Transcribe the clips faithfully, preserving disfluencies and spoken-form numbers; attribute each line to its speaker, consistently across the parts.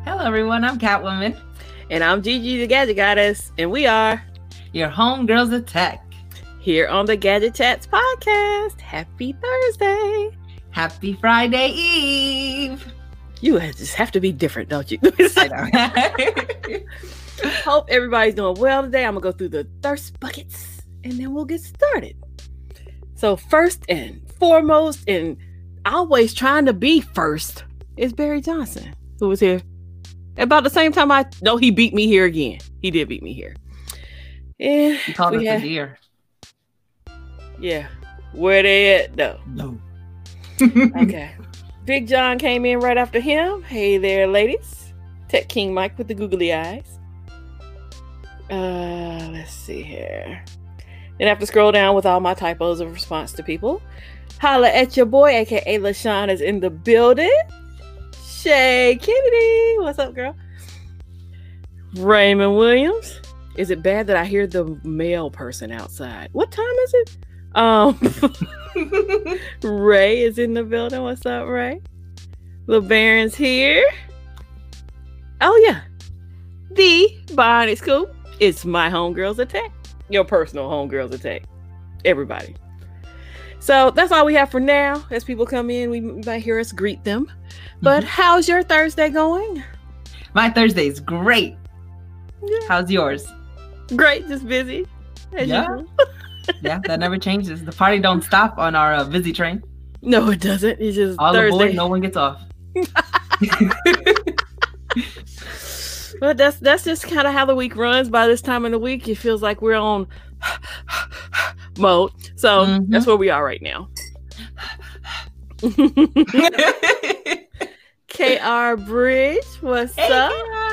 Speaker 1: Hello, everyone. I'm Catwoman.
Speaker 2: And I'm Gigi, the Gadget Goddess. And we are
Speaker 1: your homegirls of tech.
Speaker 2: Here on the Gadget Chats podcast. Happy Thursday.
Speaker 1: Happy Friday Eve.
Speaker 2: You just have to be different, don't you?
Speaker 1: I know.
Speaker 2: Hope everybody's doing well today. I'm going to go through the thirst buckets and then we'll get started. So first and foremost, and always trying to be first, is Barry Johnson, who was here about the same time I know he beat me here again. He did beat me here. And
Speaker 1: he called us
Speaker 2: had,
Speaker 1: a deer.
Speaker 2: Yeah. Where they at though?
Speaker 1: No.
Speaker 2: Okay. Big John came in right after him. Hey there, ladies. Tech King Mike with the googly eyes. Uh, let's see here. Then I have to scroll down with all my typos of response to people. Holla at your boy, aka LaShawn, is in the building. Shay Kennedy, what's up, girl? Raymond Williams. Is it bad that I hear the male person outside? What time is it? Um, Ray is in the building. What's up, Ray? LeBaron's here. Oh yeah, the Bonnie Scoop. It's my homegirls attack. Your personal homegirls attack. Everybody. So that's all we have for now. As people come in, we might hear us greet them. But mm-hmm. How's your Thursday going?
Speaker 1: My Thursday's great. Yeah. How's yours?
Speaker 2: Great, just busy. As
Speaker 1: yeah.
Speaker 2: usual.
Speaker 1: Yeah, that never changes. The party don't stop on our uh, busy train.
Speaker 2: No, it doesn't. It's just
Speaker 1: all
Speaker 2: Thursday.
Speaker 1: Aboard, no one gets off.
Speaker 2: But that's that's just kind of how the week runs. By this time in the week, it feels like we're on mode. So mm-hmm. That's where we are right now. K R Bridge, what's
Speaker 1: hey,
Speaker 2: up?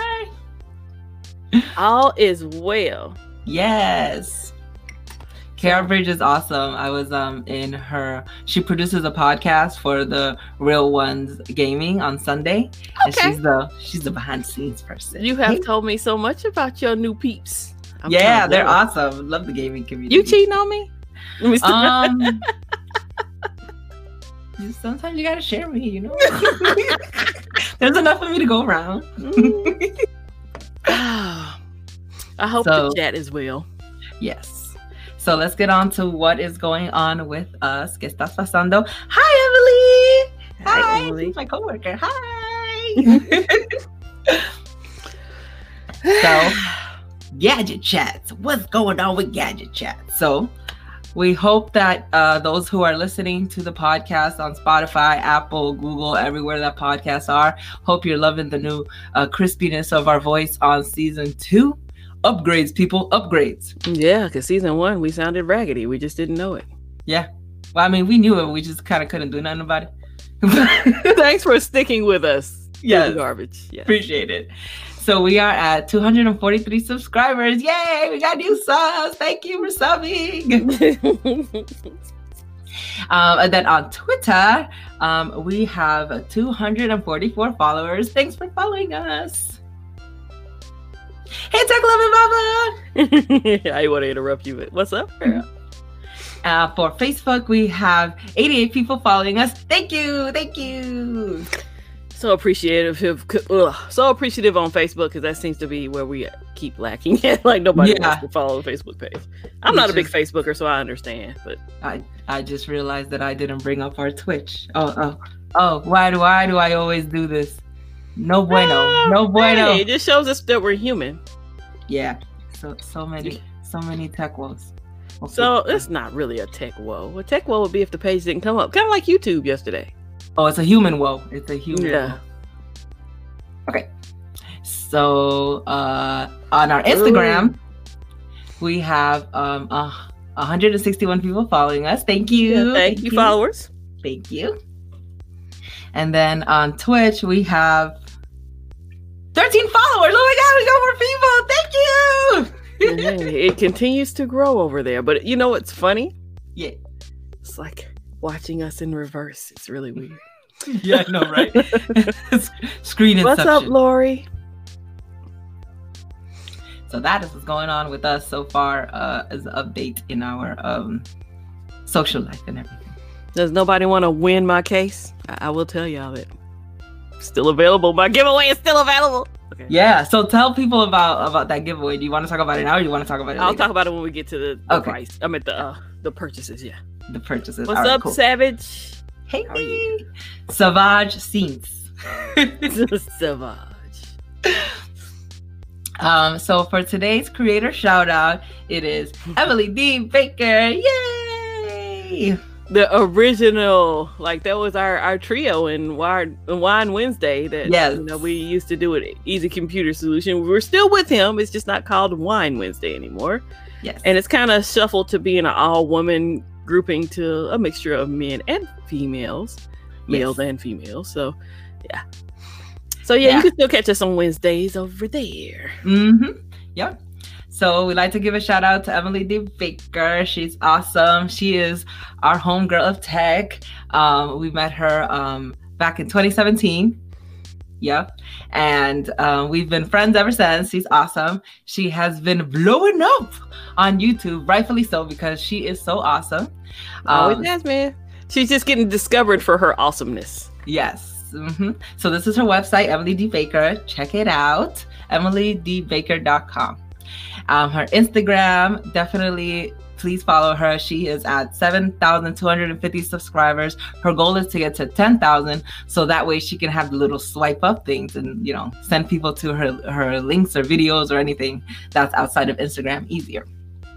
Speaker 2: All is well.
Speaker 1: Yes. K R Bridge is awesome. I was um in her. She produces a podcast for the Real Ones Gaming on Sunday,
Speaker 2: okay.
Speaker 1: and she's the she's the behind the scenes person.
Speaker 2: You have hey. told me so much about your new peeps.
Speaker 1: I'm yeah, they're awesome. Love the gaming community.
Speaker 2: You cheating on me?
Speaker 1: Um, sometimes you gotta share me, you know. There's enough for me to go around.
Speaker 2: I hope so, the chat is well.
Speaker 1: Yes. So let's get on to what is going on with us. ¿Qué estás pasando? Hi, Emily.
Speaker 2: Hi,
Speaker 1: Hi.
Speaker 2: Emily.
Speaker 1: She's my coworker. Hi. So, Gadget Chats. What's going on with Gadget Chats? So, we hope that uh, those who are listening to the podcast on Spotify, Apple, Google, everywhere that podcasts are, hope you're loving the new uh, crispiness of our voice on season two. Upgrades, people, upgrades.
Speaker 2: Yeah, because season one, we sounded raggedy. We just didn't know it.
Speaker 1: Yeah. Well, I mean, we knew it. We just kind of couldn't do nothing about it.
Speaker 2: Thanks for sticking with us.
Speaker 1: Yes.
Speaker 2: Garbage. Yeah.
Speaker 1: Appreciate it. So we are at two hundred forty-three subscribers. Yay! We got new subs. Thank you for subbing. um, and then on Twitter, um, we have two hundred forty-four followers. Thanks for following us. Hey, Tech Loving Mama!
Speaker 2: I want to interrupt you, but what's up, girl?
Speaker 1: Uh, for Facebook, we have eighty-eight people following us. Thank you, thank you.
Speaker 2: So appreciative, ugh, so appreciative on Facebook because that seems to be where we keep lacking. Like nobody yeah. wants to follow the Facebook page. I'm Which not a big is, Facebooker, so I understand. But
Speaker 1: I, I just realized that I didn't bring up our Twitch. Oh, oh, oh! Why do why do I always do this? No bueno, ah, no bueno.
Speaker 2: Hey, it just shows us that we're human.
Speaker 1: Yeah. So so many so many tech woes.
Speaker 2: Okay. So it's not really a tech woe. A tech woe would be if the page didn't come up. Kind of like YouTube yesterday.
Speaker 1: Oh, it's a human woe. It's a human
Speaker 2: yeah.
Speaker 1: woe. Okay. So uh, on our Instagram, Ooh. we have um uh, one hundred sixty-one people following us. Thank you.
Speaker 2: Yeah, thank, thank you, you, followers.
Speaker 1: Thank you. And then on Twitch, we have thirteen followers. Oh my God, we got more people. Thank you.
Speaker 2: It continues to grow over there. But you know what's funny?
Speaker 1: Yeah.
Speaker 2: It's like watching us in reverse. It's really weird.
Speaker 1: Yeah, I know, right? Screen inception.
Speaker 2: What's up, Lori?
Speaker 1: So that is what's going on with us so far uh, as an update in our um, social life and everything.
Speaker 2: Does nobody want to win my case? I, I will tell y'all it. still available. My giveaway is still available. Okay.
Speaker 1: Yeah. So tell people about about that giveaway. Do you want to talk about it now, or do you want to talk about it
Speaker 2: I'll
Speaker 1: later?
Speaker 2: talk about it when we get to the, the
Speaker 1: Okay.
Speaker 2: price. I mean the uh, the purchases. Yeah.
Speaker 1: The purchases.
Speaker 2: What's
Speaker 1: All right,
Speaker 2: up,
Speaker 1: cool.
Speaker 2: Savage?
Speaker 1: Hey,
Speaker 2: How are you?
Speaker 1: Savage Scenes.
Speaker 2: Savage.
Speaker 1: Um, so for today's creator shout out, it is Emily D. Baker. Yay!
Speaker 2: The original, like that was our, our trio in Wine, in Wine Wednesday. That
Speaker 1: Yes.
Speaker 2: you know we used to do it. Easy Computer Solution. We're still with him. It's just not called Wine Wednesday anymore.
Speaker 1: Yes.
Speaker 2: And it's kind of shuffled to being an all woman grouping to a mixture of men and females, males
Speaker 1: Yes.
Speaker 2: and females. So yeah. So yeah,
Speaker 1: Yeah.
Speaker 2: you can still catch us on Wednesdays over there.
Speaker 1: Mm-hmm. Yep. So we'd like to give a shout out to Emily D. Baker. She's awesome. She is our homegirl of tech. Um, we met her um, back in twenty seventeen. Yep. And um, we've been friends ever since. She's awesome. She has been blowing up on YouTube, rightfully so, because she is so awesome.
Speaker 2: Always
Speaker 1: Um,
Speaker 2: has, man. She's just getting discovered for her awesomeness.
Speaker 1: Yes. hmm So this is her website, Emily D. Baker. Check it out, emily d baker dot com. Um, her Instagram, definitely please follow her. She is at seven thousand two hundred fifty subscribers. Her goal is to get to ten thousand, so that way she can have the little swipe up things and, you know, send people to her, her links or videos or anything that's outside of Instagram easier.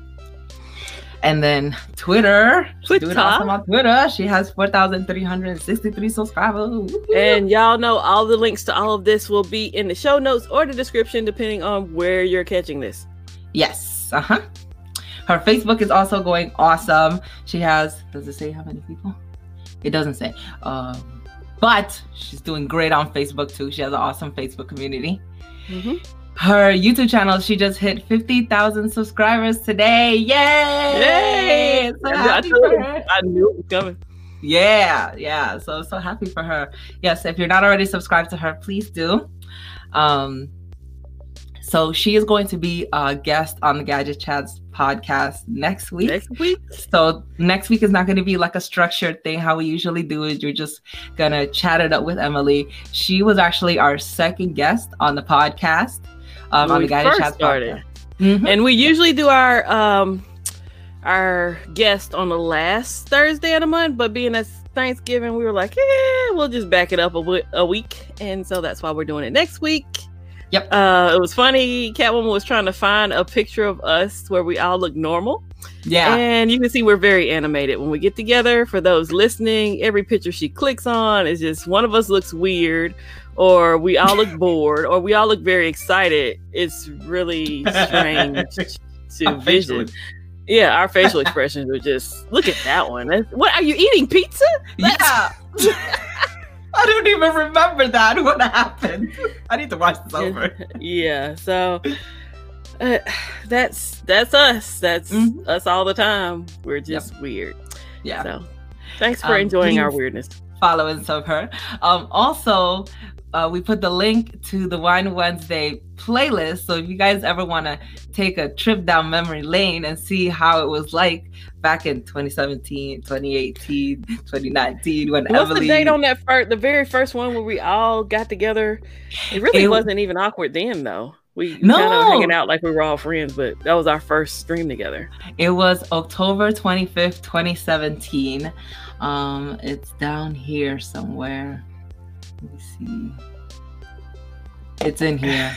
Speaker 1: And then Twitter, she's doing
Speaker 2: Twitter.
Speaker 1: awesome on Twitter. She has four thousand three hundred sixty-three subscribers. Woo-hoo.
Speaker 2: And y'all know all the links to all of this will be in the show notes or the description, depending on where you're catching this.
Speaker 1: Yes. Uh-huh. Her Facebook is also going awesome. She has, does it say how many people? It doesn't say. Um, but she's doing great on Facebook too. She has an awesome Facebook community.
Speaker 2: Mm-hmm.
Speaker 1: Her YouTube channel, she just hit fifty thousand subscribers today. Yay!
Speaker 2: Yay!
Speaker 1: So
Speaker 2: I,
Speaker 1: happy
Speaker 2: told
Speaker 1: for
Speaker 2: you,
Speaker 1: her.
Speaker 2: I knew it was coming.
Speaker 1: Yeah, yeah. So so happy for her. Yes, if you're not already subscribed to her, please do. Um, so she is going to be a guest on the Gadget Chats podcast next week.
Speaker 2: Next week.
Speaker 1: So next week is not going to be like a structured thing. How we usually do is you're just gonna chat it up with Emily. She was actually our second guest on the podcast. Um,
Speaker 2: When
Speaker 1: on
Speaker 2: we
Speaker 1: the Gadget
Speaker 2: first
Speaker 1: Chats
Speaker 2: started.
Speaker 1: podcast. Mhm.
Speaker 2: And we usually do our um our guest on the last Thursday of the month, but being as Thanksgiving, we were like, yeah, we'll just back it up a, w- a week, and so that's why we're doing it next week.
Speaker 1: Yep.
Speaker 2: Uh, it was funny. Catwoman was trying to find a picture of us where we all look normal,
Speaker 1: Yeah.
Speaker 2: and you can see we're very animated when we get together. For those listening, every picture she clicks on is just one of us looks weird, or we all look bored, or we all look very excited. It's really strange to
Speaker 1: Our facial
Speaker 2: vision. Yeah, our facial expressions are just, look at that one. That's, what, are you eating pizza?
Speaker 1: Yeah. I don't even remember that. What happened? I need to watch this over.
Speaker 2: Yeah, so uh, that's that's us. That's
Speaker 1: Mhm.
Speaker 2: us all the time. We're just weird.
Speaker 1: Yeah.
Speaker 2: So thanks for
Speaker 1: Um,
Speaker 2: enjoying our
Speaker 1: please-
Speaker 2: weirdness.
Speaker 1: Followers of her. Um, also, uh, we put the link to the Wine Wednesday playlist. So if you guys ever want to take a trip down memory lane and see how it was like back in twenty seventeen, twenty eighteen, twenty nineteen, when
Speaker 2: What's
Speaker 1: Emily...
Speaker 2: the date on that first, the very first one where we all got together? It really
Speaker 1: It-
Speaker 2: wasn't even awkward then, though. We
Speaker 1: No.
Speaker 2: kind of hanging out like we were all friends, but that was our first stream together.
Speaker 1: It was October twenty-fifth, twenty seventeen. Um, it's down here somewhere. Let me see. It's in here.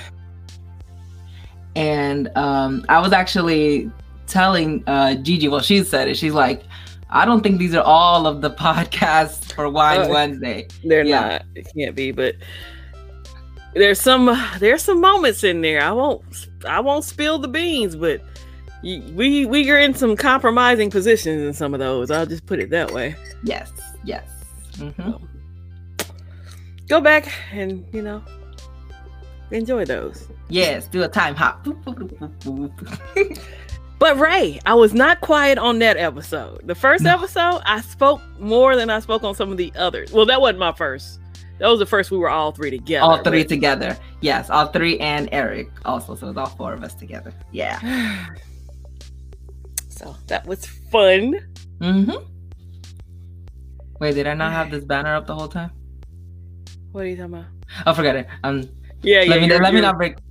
Speaker 1: And um, I was actually telling uh, Gigi, well, she said it. She's like, I don't think these are all of the podcasts for Wine
Speaker 2: Uh,
Speaker 1: Wednesday.
Speaker 2: They're
Speaker 1: Yeah.
Speaker 2: not. It can't be, but there's some there's some moments in there. I won't I won't spill the beans, but y- we we are in some compromising positions in some of those. I'll just put it that way.
Speaker 1: Yes, yes. Mhm.
Speaker 2: Go back and you know enjoy those.
Speaker 1: Yes, do a time hop. Boop, boop, boop, boop, boop.
Speaker 2: But Ray, I was not quiet on that episode. The first
Speaker 1: No.
Speaker 2: episode, I spoke more than I spoke on some of the others. Well, that wasn't my first. That was the first we were all three together.
Speaker 1: All three
Speaker 2: but-
Speaker 1: together. Yes, all three and Eric also. So it's all four of us together. Yeah.
Speaker 2: So that was fun.
Speaker 1: Mm-hmm. Wait, did I not have this banner up the whole time?
Speaker 2: What are you talking about?
Speaker 1: Oh, forget it. Um,
Speaker 2: Yeah, yeah.
Speaker 1: let me
Speaker 2: you're-
Speaker 1: let me
Speaker 2: you're-
Speaker 1: not break.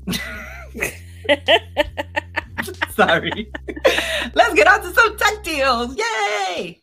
Speaker 1: Sorry. Let's get on to some tech deals. Yay!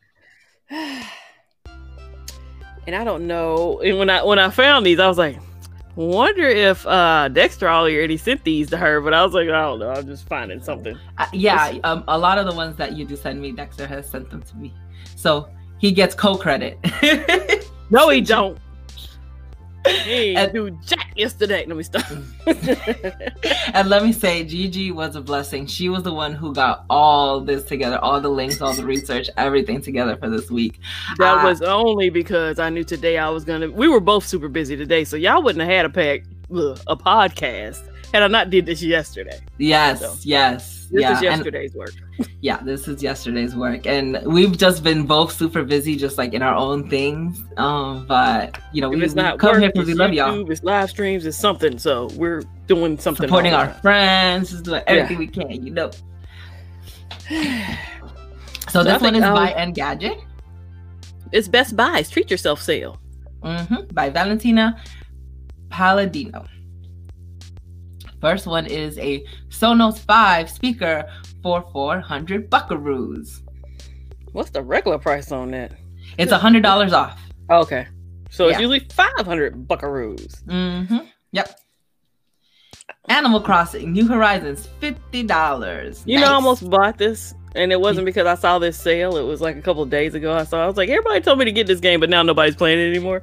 Speaker 2: And I don't know. And when I when I found these, I was like, wonder if uh, Dexter already sent these to her. But I was like, I don't know. I'm just finding something.
Speaker 1: Uh, yeah, um, a lot of the ones that you do send me, Dexter has sent them to me, so he gets co-credit.
Speaker 2: No, he don't. He
Speaker 1: And-
Speaker 2: do jack yesterday. Let me stop.
Speaker 1: And let me say, Gigi was a blessing. She was the one who got all this together, all the links, all the research, everything together for this week.
Speaker 2: That
Speaker 1: Uh,
Speaker 2: was only because I knew today I was gonna. We were both super busy today, so y'all wouldn't have had a pack ugh, a podcast had I not did this yesterday.
Speaker 1: Yes,
Speaker 2: So,
Speaker 1: yes.
Speaker 2: This
Speaker 1: yeah.
Speaker 2: is
Speaker 1: and-
Speaker 2: yesterday's work.
Speaker 1: yeah, this is yesterday's work. And we've just been both super busy, just like in our own things. Um, but you know,
Speaker 2: If
Speaker 1: we,
Speaker 2: it's
Speaker 1: we
Speaker 2: not
Speaker 1: come
Speaker 2: work,
Speaker 1: here because
Speaker 2: it's
Speaker 1: we love y'all.
Speaker 2: YouTube, it's live streams, it's something. So we're doing something.
Speaker 1: Supporting
Speaker 2: all
Speaker 1: our
Speaker 2: the time.
Speaker 1: friends, just doing everything
Speaker 2: Yeah.
Speaker 1: we can, you know.
Speaker 2: So
Speaker 1: So,
Speaker 2: I
Speaker 1: this one
Speaker 2: think
Speaker 1: is
Speaker 2: I'll-
Speaker 1: by Engadget.
Speaker 2: It's Best Buy's Treat Yourself sale.
Speaker 1: Mm-hmm. By Valentina Palladino. First one is a Sonos five speaker for four hundred buckaroos.
Speaker 2: What's the regular price on that?
Speaker 1: It's one hundred dollars off.
Speaker 2: Okay, so it's
Speaker 1: Yeah.
Speaker 2: usually five hundred buckaroos.
Speaker 1: Mm-hmm. Yep. Animal Crossing New Horizons, fifty dollars.
Speaker 2: You know, I almost bought this, and it wasn't because I saw this sale. It was like a couple of days ago. I saw. I was like, everybody told me to get this game, but now nobody's playing it anymore.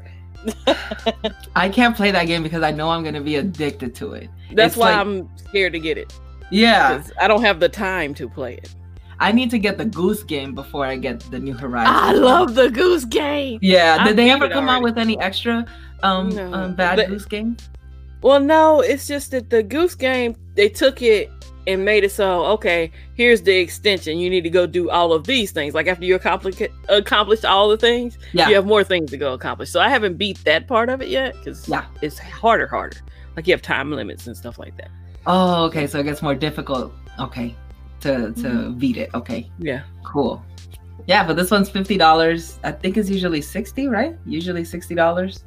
Speaker 1: I can't play that game because I know I'm going to be addicted to it.
Speaker 2: That's
Speaker 1: It's
Speaker 2: why
Speaker 1: like-
Speaker 2: I'm scared to get it.
Speaker 1: Yeah.
Speaker 2: 'Cause I don't have the time to play it.
Speaker 1: I need to get the Goose Game before I get the New Horizons.
Speaker 2: I love the Goose Game.
Speaker 1: Yeah.
Speaker 2: I
Speaker 1: Did they
Speaker 2: beat
Speaker 1: ever
Speaker 2: it
Speaker 1: come out
Speaker 2: already.
Speaker 1: with any extra um,
Speaker 2: No.
Speaker 1: um bad
Speaker 2: But-
Speaker 1: Goose Games?
Speaker 2: Well, no, it's just that the Goose Game, they took it and made it so, okay, here's the extension. You need to go do all of these things. Like after you accomplish accomplished all the things,
Speaker 1: Yeah.
Speaker 2: you have more things to go accomplish. So I haven't beat that part of it yet because
Speaker 1: Yeah.
Speaker 2: it's harder, harder. Like you have time limits and stuff like that.
Speaker 1: Oh, okay. So it gets more difficult. Okay. To to
Speaker 2: Mhm.
Speaker 1: beat it. Okay.
Speaker 2: Yeah.
Speaker 1: Cool. Yeah, but this one's fifty dollars. I think it's usually sixty, right? Usually sixty dollars.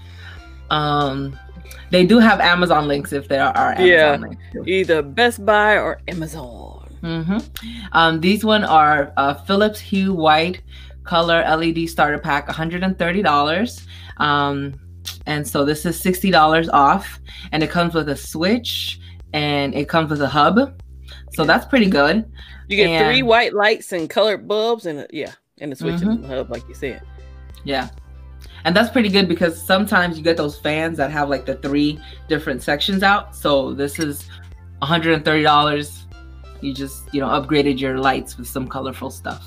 Speaker 1: Um, they do have Amazon links if there are Amazon
Speaker 2: Yeah.
Speaker 1: links. Too.
Speaker 2: Either Best Buy or Amazon.
Speaker 1: Mm-hmm. Um, these one are uh, Philips Hue White Color L E D Starter Pack, one hundred thirty dollars. Um, and so this is sixty dollars off, and it comes with a switch and it comes with a hub. So that's pretty good.
Speaker 2: You get
Speaker 1: And-
Speaker 2: three white lights and colored bulbs and a, yeah, and a switch
Speaker 1: Mhm.
Speaker 2: and the hub, like you said.
Speaker 1: Yeah. And that's pretty good because sometimes you get those fans that have like the three different sections out. So this is one hundred thirty dollars. You just, you know, upgraded your lights with some colorful stuff.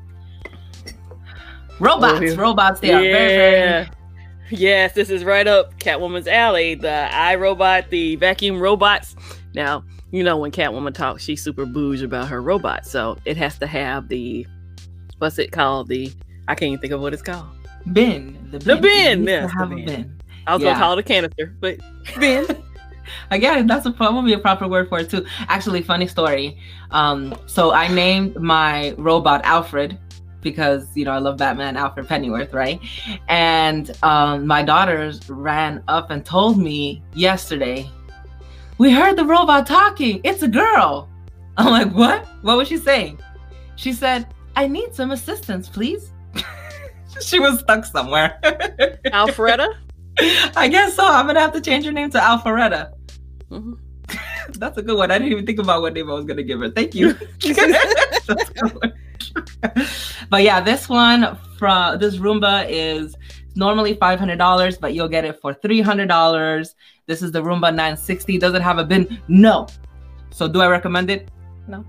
Speaker 1: Robots,
Speaker 2: Oh, yeah.
Speaker 1: robots, they are very, very.
Speaker 2: Yes, this is right up Catwoman's alley. The iRobot, the vacuum robots. Now, you know when Catwoman talks, she's super bouge about her robot. So it has to have the, what's it called? The, I can't even think of what it's called.
Speaker 1: Bin. The
Speaker 2: The
Speaker 1: bin.
Speaker 2: bin,
Speaker 1: It needs to
Speaker 2: yes, the
Speaker 1: have a
Speaker 2: bin.
Speaker 1: bin.
Speaker 2: I was
Speaker 1: Yeah.
Speaker 2: gonna call it a canister, but bin.
Speaker 1: Again, that's a probably a proper word for it too. Actually, funny story. Um, so I named my robot Alfred because you know I love Batman, Alfred Pennyworth, right? And um, my daughters ran up and told me yesterday, "We heard the robot talking. It's a girl." I'm like, "What? What was she saying?" She said, "I need some assistance, please." She was stuck somewhere.
Speaker 2: Alfreda.
Speaker 1: I guess so. I'm gonna have to change her name to Alpharetta.
Speaker 2: Mhm.
Speaker 1: That's a good one. I didn't even think about what name I was gonna give her. Thank you. That's a good one. But yeah, this one from this Roomba is normally five hundred dollars, but you'll get it for three hundred dollars. This is the Roomba nine sixty. Does it have a bin? No. So do I recommend it? No.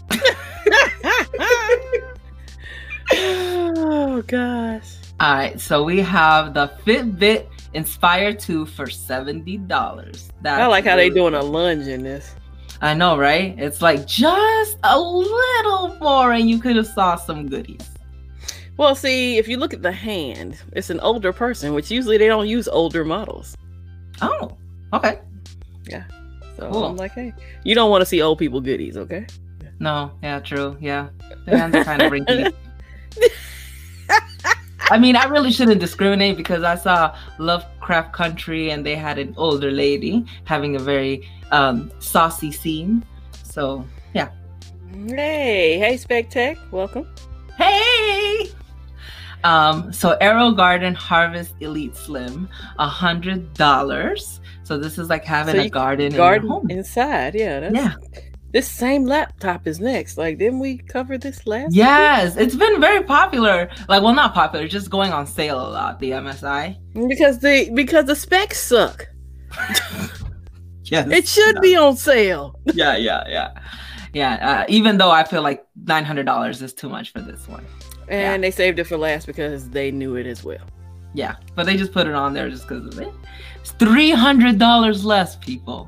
Speaker 2: Oh gosh.
Speaker 1: All right, so we have the Fitbit Inspire two for seventy dollars.
Speaker 2: I like how they doing a lunge in this.
Speaker 1: I know, right? It's like just a little more, and you could have saw some goodies.
Speaker 2: Well, see, if you look at the hand, it's an older person, which usually they don't use older models.
Speaker 1: Oh, okay.
Speaker 2: So
Speaker 1: Cool.
Speaker 2: I'm like, hey, you don't want to see old people goodies, okay?
Speaker 1: No, yeah, true. Yeah, the hands are kind of wrinkly. I mean, I really shouldn't discriminate because I saw Lovecraft Country and they had an older lady having a very um, saucy scene. So, yeah.
Speaker 2: Hey, hey, Spectech, welcome.
Speaker 1: Hey! Um, so Arrow Garden Harvest Elite Slim, a hundred dollars. So this is like having
Speaker 2: So
Speaker 1: a
Speaker 2: you-
Speaker 1: garden,
Speaker 2: Garden
Speaker 1: in your home.
Speaker 2: inside, yeah. That's,
Speaker 1: Yeah.
Speaker 2: This same laptop is next. Like, didn't we cover this last?
Speaker 1: Yes, it's been very popular. Like, well, not popular, just going on sale a lot. The M S I.
Speaker 2: week? Because the because the specs suck.
Speaker 1: Yes,
Speaker 2: It should be on sale.
Speaker 1: Yeah, yeah, yeah, yeah. Uh, even though I feel like nine hundred dollars is too much for this one.
Speaker 2: And they saved it for last because they knew it as well.
Speaker 1: Yeah, but they just put it on there just because of it. It's three hundred dollars less, people.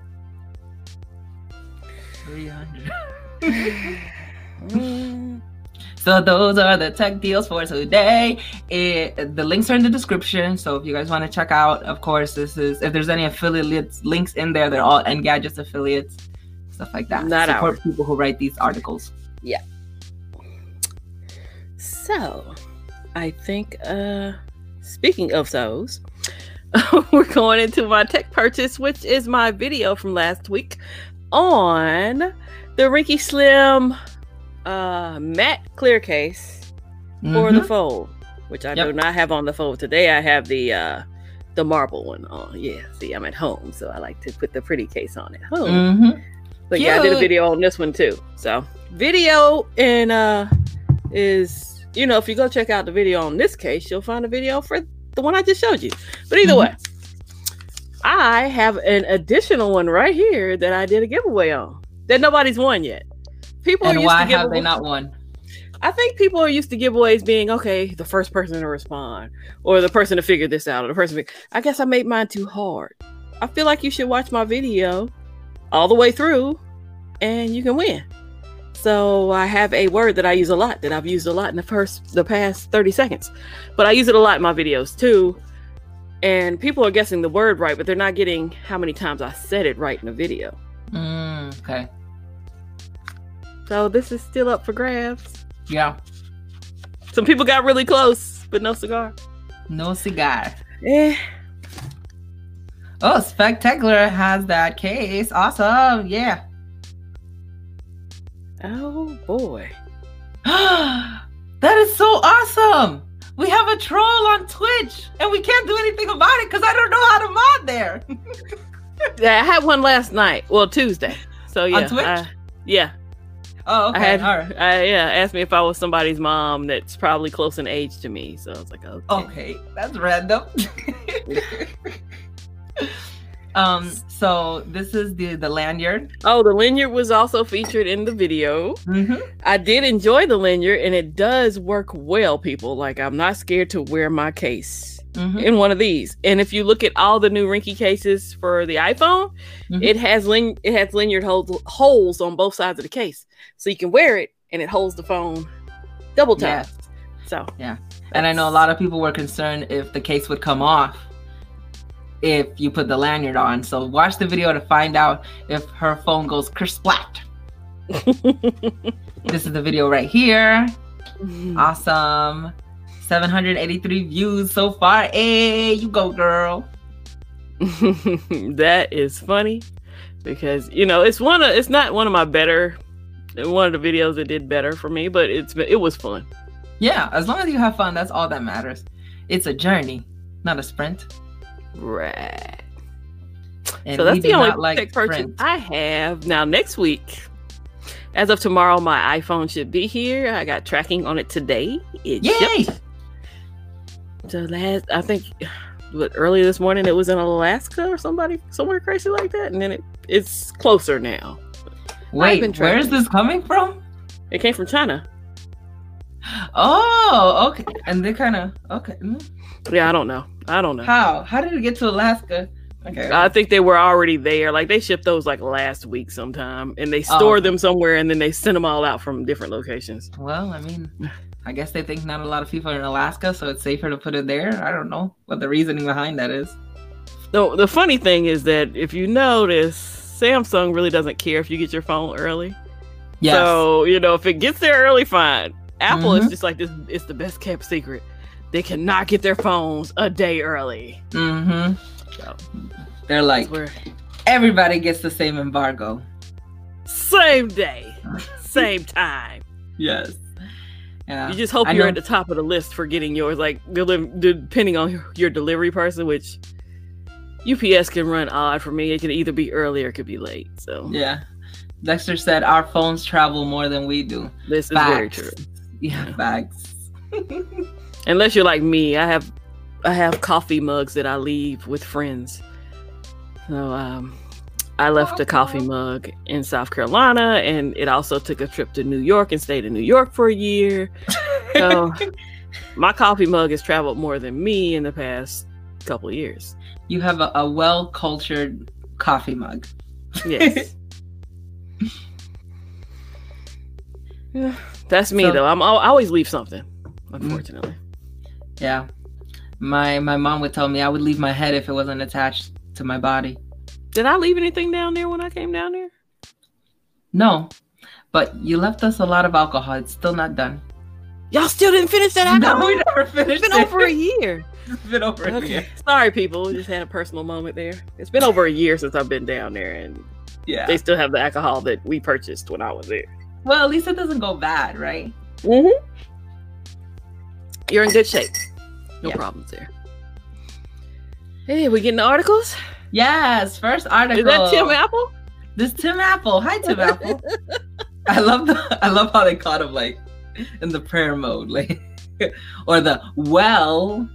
Speaker 1: Three hundred.
Speaker 2: Mm.
Speaker 1: So those are the tech deals for today. It, the links are in the description. So if you guys want to check out, of course, this is if there's any affiliate links in there, they're all Engadgets affiliates, stuff like that.
Speaker 2: Not
Speaker 1: Support
Speaker 2: ours.
Speaker 1: people who write these articles.
Speaker 2: Yeah. So, I think, uh, speaking of those, we're going into my tech purchase, which is my video from last week on the Rinky Slim uh, matte clear case for the
Speaker 1: Mhm.
Speaker 2: fold, which I
Speaker 1: Yep.
Speaker 2: do not have on the fold today. I have the uh, the marble one on. Yeah, see, I'm at home, so I like to put the pretty case on at home.
Speaker 1: Mhm.
Speaker 2: But yeah, I did a
Speaker 1: Cute.
Speaker 2: video on this one too. So video and uh is you know if you go check out the video on this case, you'll find a video for the one I just showed you. But either
Speaker 1: Mhm.
Speaker 2: way, I have an additional one right here that I did a giveaway on that nobody's won yet. People are
Speaker 1: And
Speaker 2: used
Speaker 1: why
Speaker 2: to give
Speaker 1: have they
Speaker 2: away-
Speaker 1: not won?
Speaker 2: I think people are used to giveaways being okay, the first person to respond, or the person to figure this out, or the person. To, I guess I made mine too hard. I feel like you should watch my video all the way through, and you can win. So I have a word that I use a lot, that I've used a lot in the first, the past thirty seconds, but I use it a lot in my videos too. And people are guessing the word right, but they're not getting how many times I said it right in the video.
Speaker 1: Mm, okay.
Speaker 2: So this is still up for grabs.
Speaker 1: Yeah.
Speaker 2: Some people got really close, but no cigar.
Speaker 1: No cigar.
Speaker 2: Eh.
Speaker 1: Oh, Spectacular has that case. Awesome. Yeah.
Speaker 2: Oh boy.
Speaker 1: That is so awesome. We have a troll on Twitch and we can't do anything about it because I don't know how to mod there.
Speaker 2: Yeah, I had one last night. Well, Tuesday. So yeah.
Speaker 1: On Twitch?
Speaker 2: I- yeah.
Speaker 1: Oh, okay.
Speaker 2: I had
Speaker 1: All right.
Speaker 2: I yeah, asked me if I was somebody's mom that's probably close in age to me. So I was like, okay.
Speaker 1: Okay, that's random. um, so this is the the lanyard.
Speaker 2: Oh, the lanyard was also featured in the video.
Speaker 1: Mm-hmm.
Speaker 2: I did enjoy the lanyard and it does work well, people. Like I'm not scared to wear my case
Speaker 1: Mm-hmm.
Speaker 2: in one of these. And if you look at all the new Rinky cases for the iPhone,
Speaker 1: Mhm.
Speaker 2: it has lin- it has lanyard holes holes on both sides of the case, so you can wear it and it holds the phone double time.
Speaker 1: Yes.
Speaker 2: So
Speaker 1: Yeah. And I know a lot of people were concerned if the case would come off if you put the lanyard on. So watch the video to find out if her phone goes kersplat. This is the video right here. Awesome. seven hundred eighty-three views so far. Hey, you go, girl.
Speaker 2: That is funny because you know it's one of it's not one of my better one of the videos that did better for me, but it's it was fun.
Speaker 1: Yeah, as long as you have fun, that's all that matters. It's a journey, not a sprint.
Speaker 2: Right.
Speaker 1: And
Speaker 2: So that's
Speaker 1: we
Speaker 2: the
Speaker 1: do
Speaker 2: only
Speaker 1: not like
Speaker 2: tech purchase
Speaker 1: sprints.
Speaker 2: I have. Now next week, as of tomorrow, my iPhone should be here. I got tracking on it today. It
Speaker 1: Yay!
Speaker 2: shipped. So last, I think, what, early this morning it was in Alaska or somebody somewhere crazy like that, and then it it's closer now.
Speaker 1: Wait,
Speaker 2: been
Speaker 1: where is
Speaker 2: tracking.
Speaker 1: this coming from?
Speaker 2: It came from China.
Speaker 1: Oh, okay. And they kind of okay. mm.
Speaker 2: Yeah, I don't know. I don't know.
Speaker 1: How? How did it get to Alaska? Okay.
Speaker 2: I think they were already there. Like they shipped those like last week sometime, and they
Speaker 1: Oh,
Speaker 2: stored
Speaker 1: okay.
Speaker 2: them somewhere, and then they sent them all out from different locations.
Speaker 1: Well, I mean, I guess they think not a lot of people are in Alaska, so it's safer to put it there. I don't know what the reasoning behind that is.
Speaker 2: The the funny thing is that if you notice, Samsung really doesn't care if you get your phone early.
Speaker 1: Yes.
Speaker 2: So you know if it gets there early, fine. Apple is
Speaker 1: Mhm.
Speaker 2: just like this. It's the best kept secret. they cannot get their phones a day early.
Speaker 1: Mm-hmm.
Speaker 2: So,
Speaker 1: they're like,
Speaker 2: we're,
Speaker 1: everybody gets the same embargo.
Speaker 2: Same day, same time.
Speaker 1: Yes. Yeah.
Speaker 2: You just hope
Speaker 1: I
Speaker 2: you're
Speaker 1: know.
Speaker 2: at the top of the list for getting yours, like deli- depending on your, your delivery person, which U P S can run odd for me. It can either be early or it could be late. So
Speaker 1: Yeah. Dexter said our phones travel more than we do.
Speaker 2: this is
Speaker 1: Facts.
Speaker 2: very true.
Speaker 1: Yeah,
Speaker 2: Yeah.
Speaker 1: facts.
Speaker 2: Unless you're like me, I have I have coffee mugs that I leave with friends. So um, I left a coffee mug in South Carolina, and it also took a trip to New York and stayed in New York for a year. So my coffee mug has traveled more than me in the past couple of years.
Speaker 1: You have a, a well-cultured coffee mug.
Speaker 2: Yes. Yeah, that's me
Speaker 1: So-
Speaker 2: though. I'm I always leave something, unfortunately.
Speaker 1: Yeah. My my mom would tell me I would leave my head if it wasn't attached to my body.
Speaker 2: Did I leave anything down there when I came down there?
Speaker 1: No. But you left us a lot of alcohol. It's still not done.
Speaker 2: Y'all still didn't finish that alcohol?
Speaker 1: No, we never finished
Speaker 2: It's been
Speaker 1: it.
Speaker 2: over a year.
Speaker 1: It's been over a
Speaker 2: Okay.
Speaker 1: year.
Speaker 2: Sorry, people. We just had a personal moment there. It's been over a year since I've been down there, and
Speaker 1: Yeah.
Speaker 2: they still have the alcohol that we purchased when I was there.
Speaker 1: Well, at least it doesn't go bad, right?
Speaker 2: Mm-hmm. You're in good shape. No
Speaker 1: Yeah.
Speaker 2: problems there. Hey, we getting the articles?
Speaker 1: Yes. First article.
Speaker 2: Is that Tim Apple?
Speaker 1: This Tim Apple. Hi, Tim Apple. I love the. I love how they caught him like in the prayer mode, like, or the well.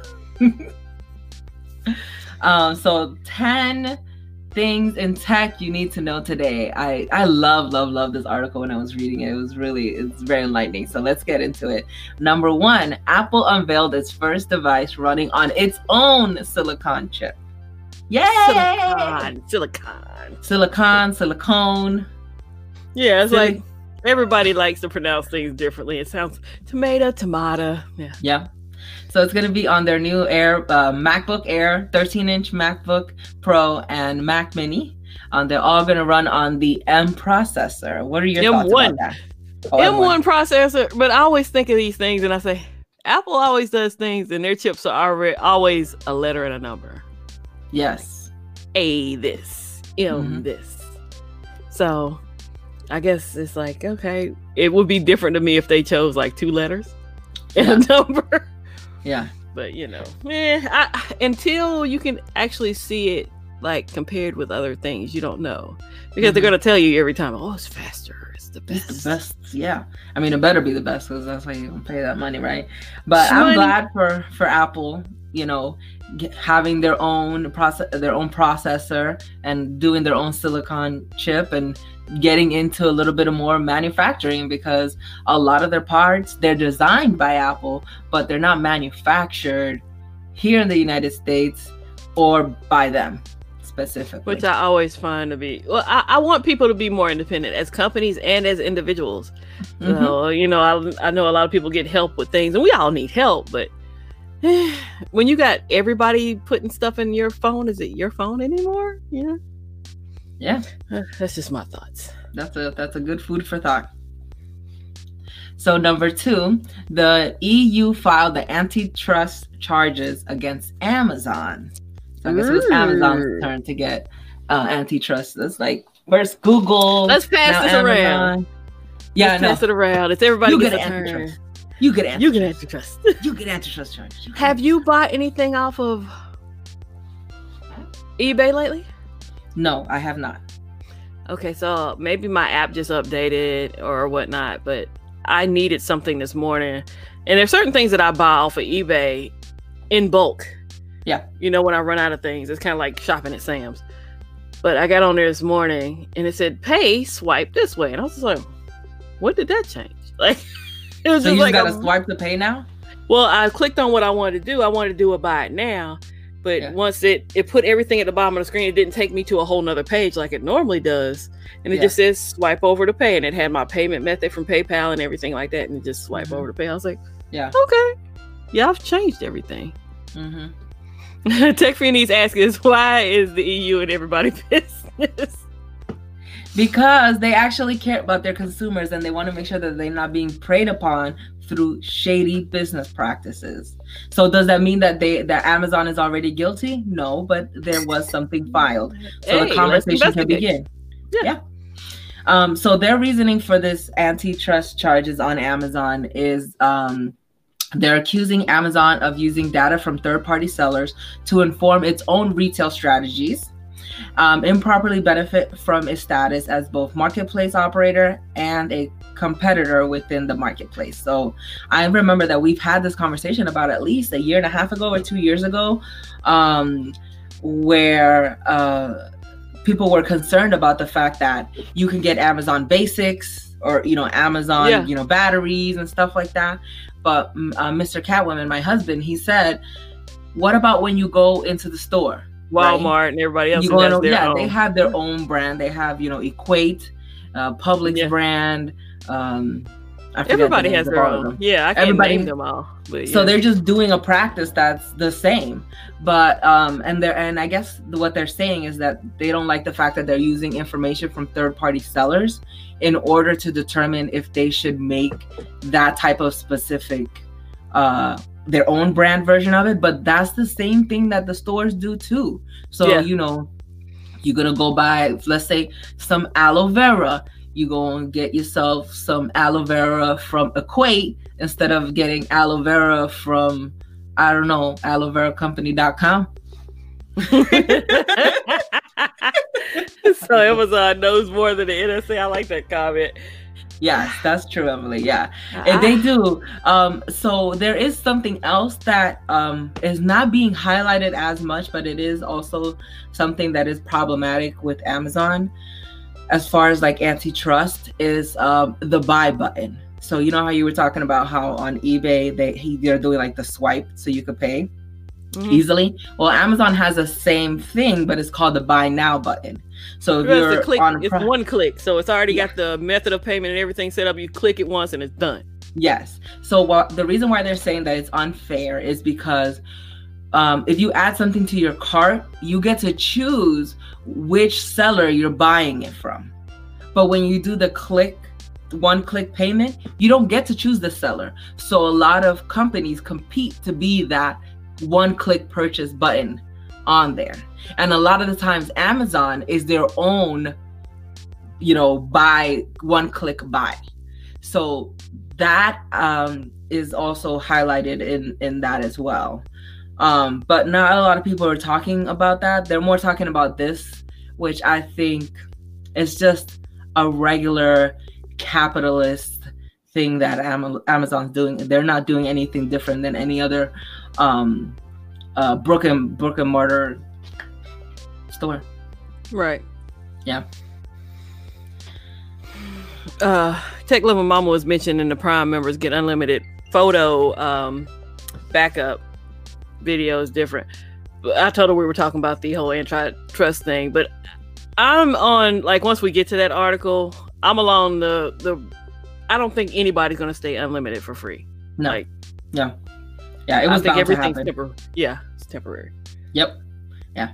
Speaker 1: um. So ten things in tech you need to know today. I I love love love this article when I was reading it. It was really it's very enlightening. So let's get into it. Number one, Apple unveiled its first device running on its own silicon chip. Yay!
Speaker 2: Silicon. Silicon.
Speaker 1: Silicon, silicone.
Speaker 2: Yeah, it's
Speaker 1: Silly.
Speaker 2: like everybody likes to pronounce things differently. It sounds tomato, tomato. Yeah.
Speaker 1: Yeah. So it's going to be on their new Air, uh, MacBook Air, thirteen inch MacBook Pro, and Mac Mini. Um, they're all going to run on the M processor. What are your
Speaker 2: M
Speaker 1: thoughts
Speaker 2: one.
Speaker 1: about that? Oh,
Speaker 2: M one processor, but I always think of these things and I say, Apple always does things and their chips are already always a letter and a number.
Speaker 1: Yes.
Speaker 2: A this, M
Speaker 1: Mhm.
Speaker 2: this. So I guess it's like, okay, it would be different to me if they chose like two letters and a number.
Speaker 1: Yeah.
Speaker 2: But you know, eh, I, until you can actually see it like compared with other things, you don't know because
Speaker 1: Mhm.
Speaker 2: they're gonna tell you every time, oh, it's faster, it's the
Speaker 1: It's
Speaker 2: best.
Speaker 1: the best. Yeah. I mean, it better be the best because that's why you don't pay that money, right? But
Speaker 2: Money.
Speaker 1: I'm glad for, for Apple, you know, get, having their own process, their own processor and doing their own silicon chip and getting into a little bit of more manufacturing because a lot of their parts, they're designed by Apple, but they're not manufactured here in the United States or by them specifically.
Speaker 2: Which I always find to be well. I, I want people to be more independent as companies and as individuals.
Speaker 1: Mhm.
Speaker 2: So you know, I I know a lot of people get help with things, and we all need help. But when you got everybody putting stuff in your phone, is it your phone anymore? Yeah,
Speaker 1: Yeah.
Speaker 2: Uh, that's just my thoughts.
Speaker 1: That's a that's a good food for thought. So number two, the E U filed the antitrust charges against Amazon. So I guess it was
Speaker 2: Ooh.
Speaker 1: Amazon's turn to get uh, antitrust. It's like first Google.
Speaker 2: Let's pass
Speaker 1: now
Speaker 2: this around.
Speaker 1: Yeah,
Speaker 2: Let's
Speaker 1: I know.
Speaker 2: pass it around. It's everybody
Speaker 1: You
Speaker 2: gets
Speaker 1: get
Speaker 2: a turn.
Speaker 1: antitrust. You get antitrust.
Speaker 2: You get antitrust.
Speaker 1: You get antitrust charges. You get
Speaker 2: Have you bought anything off of eBay lately?
Speaker 1: No, I have not.
Speaker 2: Okay, so maybe my app just updated or whatnot, but I needed something this morning. And there's certain things that I buy off of eBay in bulk.
Speaker 1: Yeah.
Speaker 2: You know, when I run out of things, it's kind of like shopping at Sam's. But I got on there this morning and it said, pay, swipe this way. And I was just like, what did that change? Like, it was
Speaker 1: So
Speaker 2: just
Speaker 1: you
Speaker 2: like,
Speaker 1: just gotta
Speaker 2: a-
Speaker 1: swipe to pay now?
Speaker 2: well, I clicked on what I wanted to do. I wanted to do a buy it now. But
Speaker 1: Yeah.
Speaker 2: once it, it put everything at the bottom of the screen, it didn't take me to a whole nother page like it normally does. And it
Speaker 1: Yeah.
Speaker 2: just says swipe over to pay. And it had my payment method from PayPal and everything like that. And it just swipe
Speaker 1: Mhm.
Speaker 2: over to pay. I was like,
Speaker 1: Yeah.
Speaker 2: okay. Yeah, I've changed everything.
Speaker 1: Mm-hmm.
Speaker 2: Tech Fiend asking us, why is the E U and everybody business?
Speaker 1: Because they actually care about their consumers and they want to make sure that they're not being preyed upon through shady business practices. So does that mean that they that Amazon is already guilty? No, but there was something filed. So
Speaker 2: Hey,
Speaker 1: the conversation can begin.
Speaker 2: Yeah.
Speaker 1: yeah. Um, so their reasoning for this antitrust charges on Amazon is um, they're accusing Amazon of using data from third-party sellers to inform its own retail strategies, um, improperly benefit from its status as both marketplace operator and a competitor within the marketplace. So I remember that we've had this conversation about at least a year and a half ago or two years ago, um, where uh, people were concerned about the fact that you can get Amazon Basics or, you know, Amazon, yeah. you know, batteries and stuff like that. But uh, Mister Catwoman, my husband, he said, what about when you go into the store?
Speaker 2: Walmart right? and everybody else. You go in,
Speaker 1: yeah,
Speaker 2: own.
Speaker 1: They have their own brand. They have, you know, Equate, uh, Publix yeah. brand. Um,
Speaker 2: Everybody has their own. Yeah, I can't Everybody, name them all. But yeah.
Speaker 1: So they're just doing a practice that's the same. But um, and they're and I guess what they're saying is that they don't like the fact that they're using information from third-party sellers in order to determine if they should make that type of specific uh, their own brand version of it. But that's the same thing that the stores do too. So yeah. you know, you're gonna go buy, let's say, some aloe vera. You go and get yourself some aloe vera from Equate instead of getting aloe vera from, I don't know, aloe vera company dot com.
Speaker 2: So Amazon knows more than the N S A. I like that comment.
Speaker 1: Yes, that's true, Emily. Yeah, and they do. Um, so there is something else that um, is not being highlighted as much, but it is also something that is problematic with Amazon. As far as like antitrust is um, the buy button. So you know how you were talking about how on eBay they he, they're doing like the swipe so you could pay mm-hmm. easily. Well, Amazon has the same thing, but it's called the buy now button. So if you're
Speaker 2: click,
Speaker 1: on
Speaker 2: it's pro- one click, so it's already yeah. got the method of payment and everything set up. You click it once and it's done.
Speaker 1: Yes. So what the reason why they're saying that it's unfair is because Um, if you add something to your cart, you get to choose which seller you're buying it from. But when you do the click, one click payment, you don't get to choose the seller. So a lot of companies compete to be that one click purchase button on there. And a lot of the times Amazon is their own, you know, buy, one click buy. So that um, is also highlighted in, in that as well. Um, but not a lot of people are talking about that. They're more talking about this, which I think is just a regular capitalist thing that Am- Amazon's doing. They're not doing anything different than any other um, uh, brick and brick and mortar store.
Speaker 2: Right.
Speaker 1: Yeah.
Speaker 2: Uh, Tech Level Mama was mentioned in the Prime members get unlimited photo um, backup. Video is different. I told her we were talking about the whole antitrust thing, but I'm on, like, once we get to that article, I'm along the the I don't think anybody's gonna stay unlimited for free.
Speaker 1: No.
Speaker 2: Like,
Speaker 1: no. Yeah, it was
Speaker 2: I think
Speaker 1: bound
Speaker 2: everything's
Speaker 1: to happen.
Speaker 2: temporary. Yeah, it's temporary.
Speaker 1: Yep. Yeah.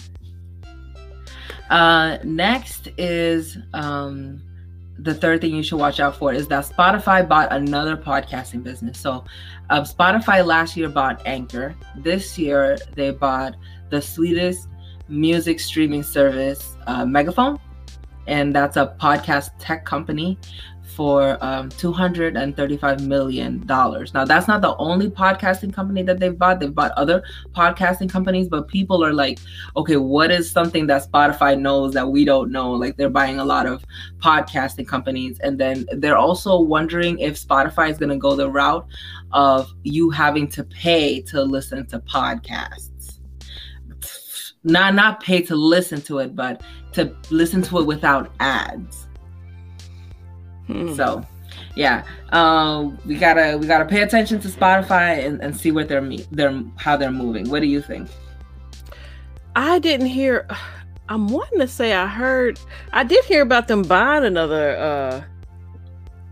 Speaker 1: Uh next is um the third thing you should watch out for is that Spotify bought another podcasting business. So um, Spotify last year bought Anchor. This year they bought the Swedish music streaming service uh, Megaphone. And that's a podcast tech company for um, two hundred thirty-five million dollars. Now, that's not the only podcasting company that they've bought. They've bought other podcasting companies, but people are like, okay, what is something that Spotify knows that we don't know? Like, they're buying a lot of podcasting companies. And then they're also wondering if Spotify is going to go the route of you having to pay to listen to podcasts. Not, not pay to listen to it, but to listen to it without ads. Hmm. So, yeah, um, we gotta we gotta pay attention to Spotify and, and see what they're me- they're how they're moving. What do you think?
Speaker 2: I didn't hear. I'm wanting to say I heard. I did hear about them buying another uh,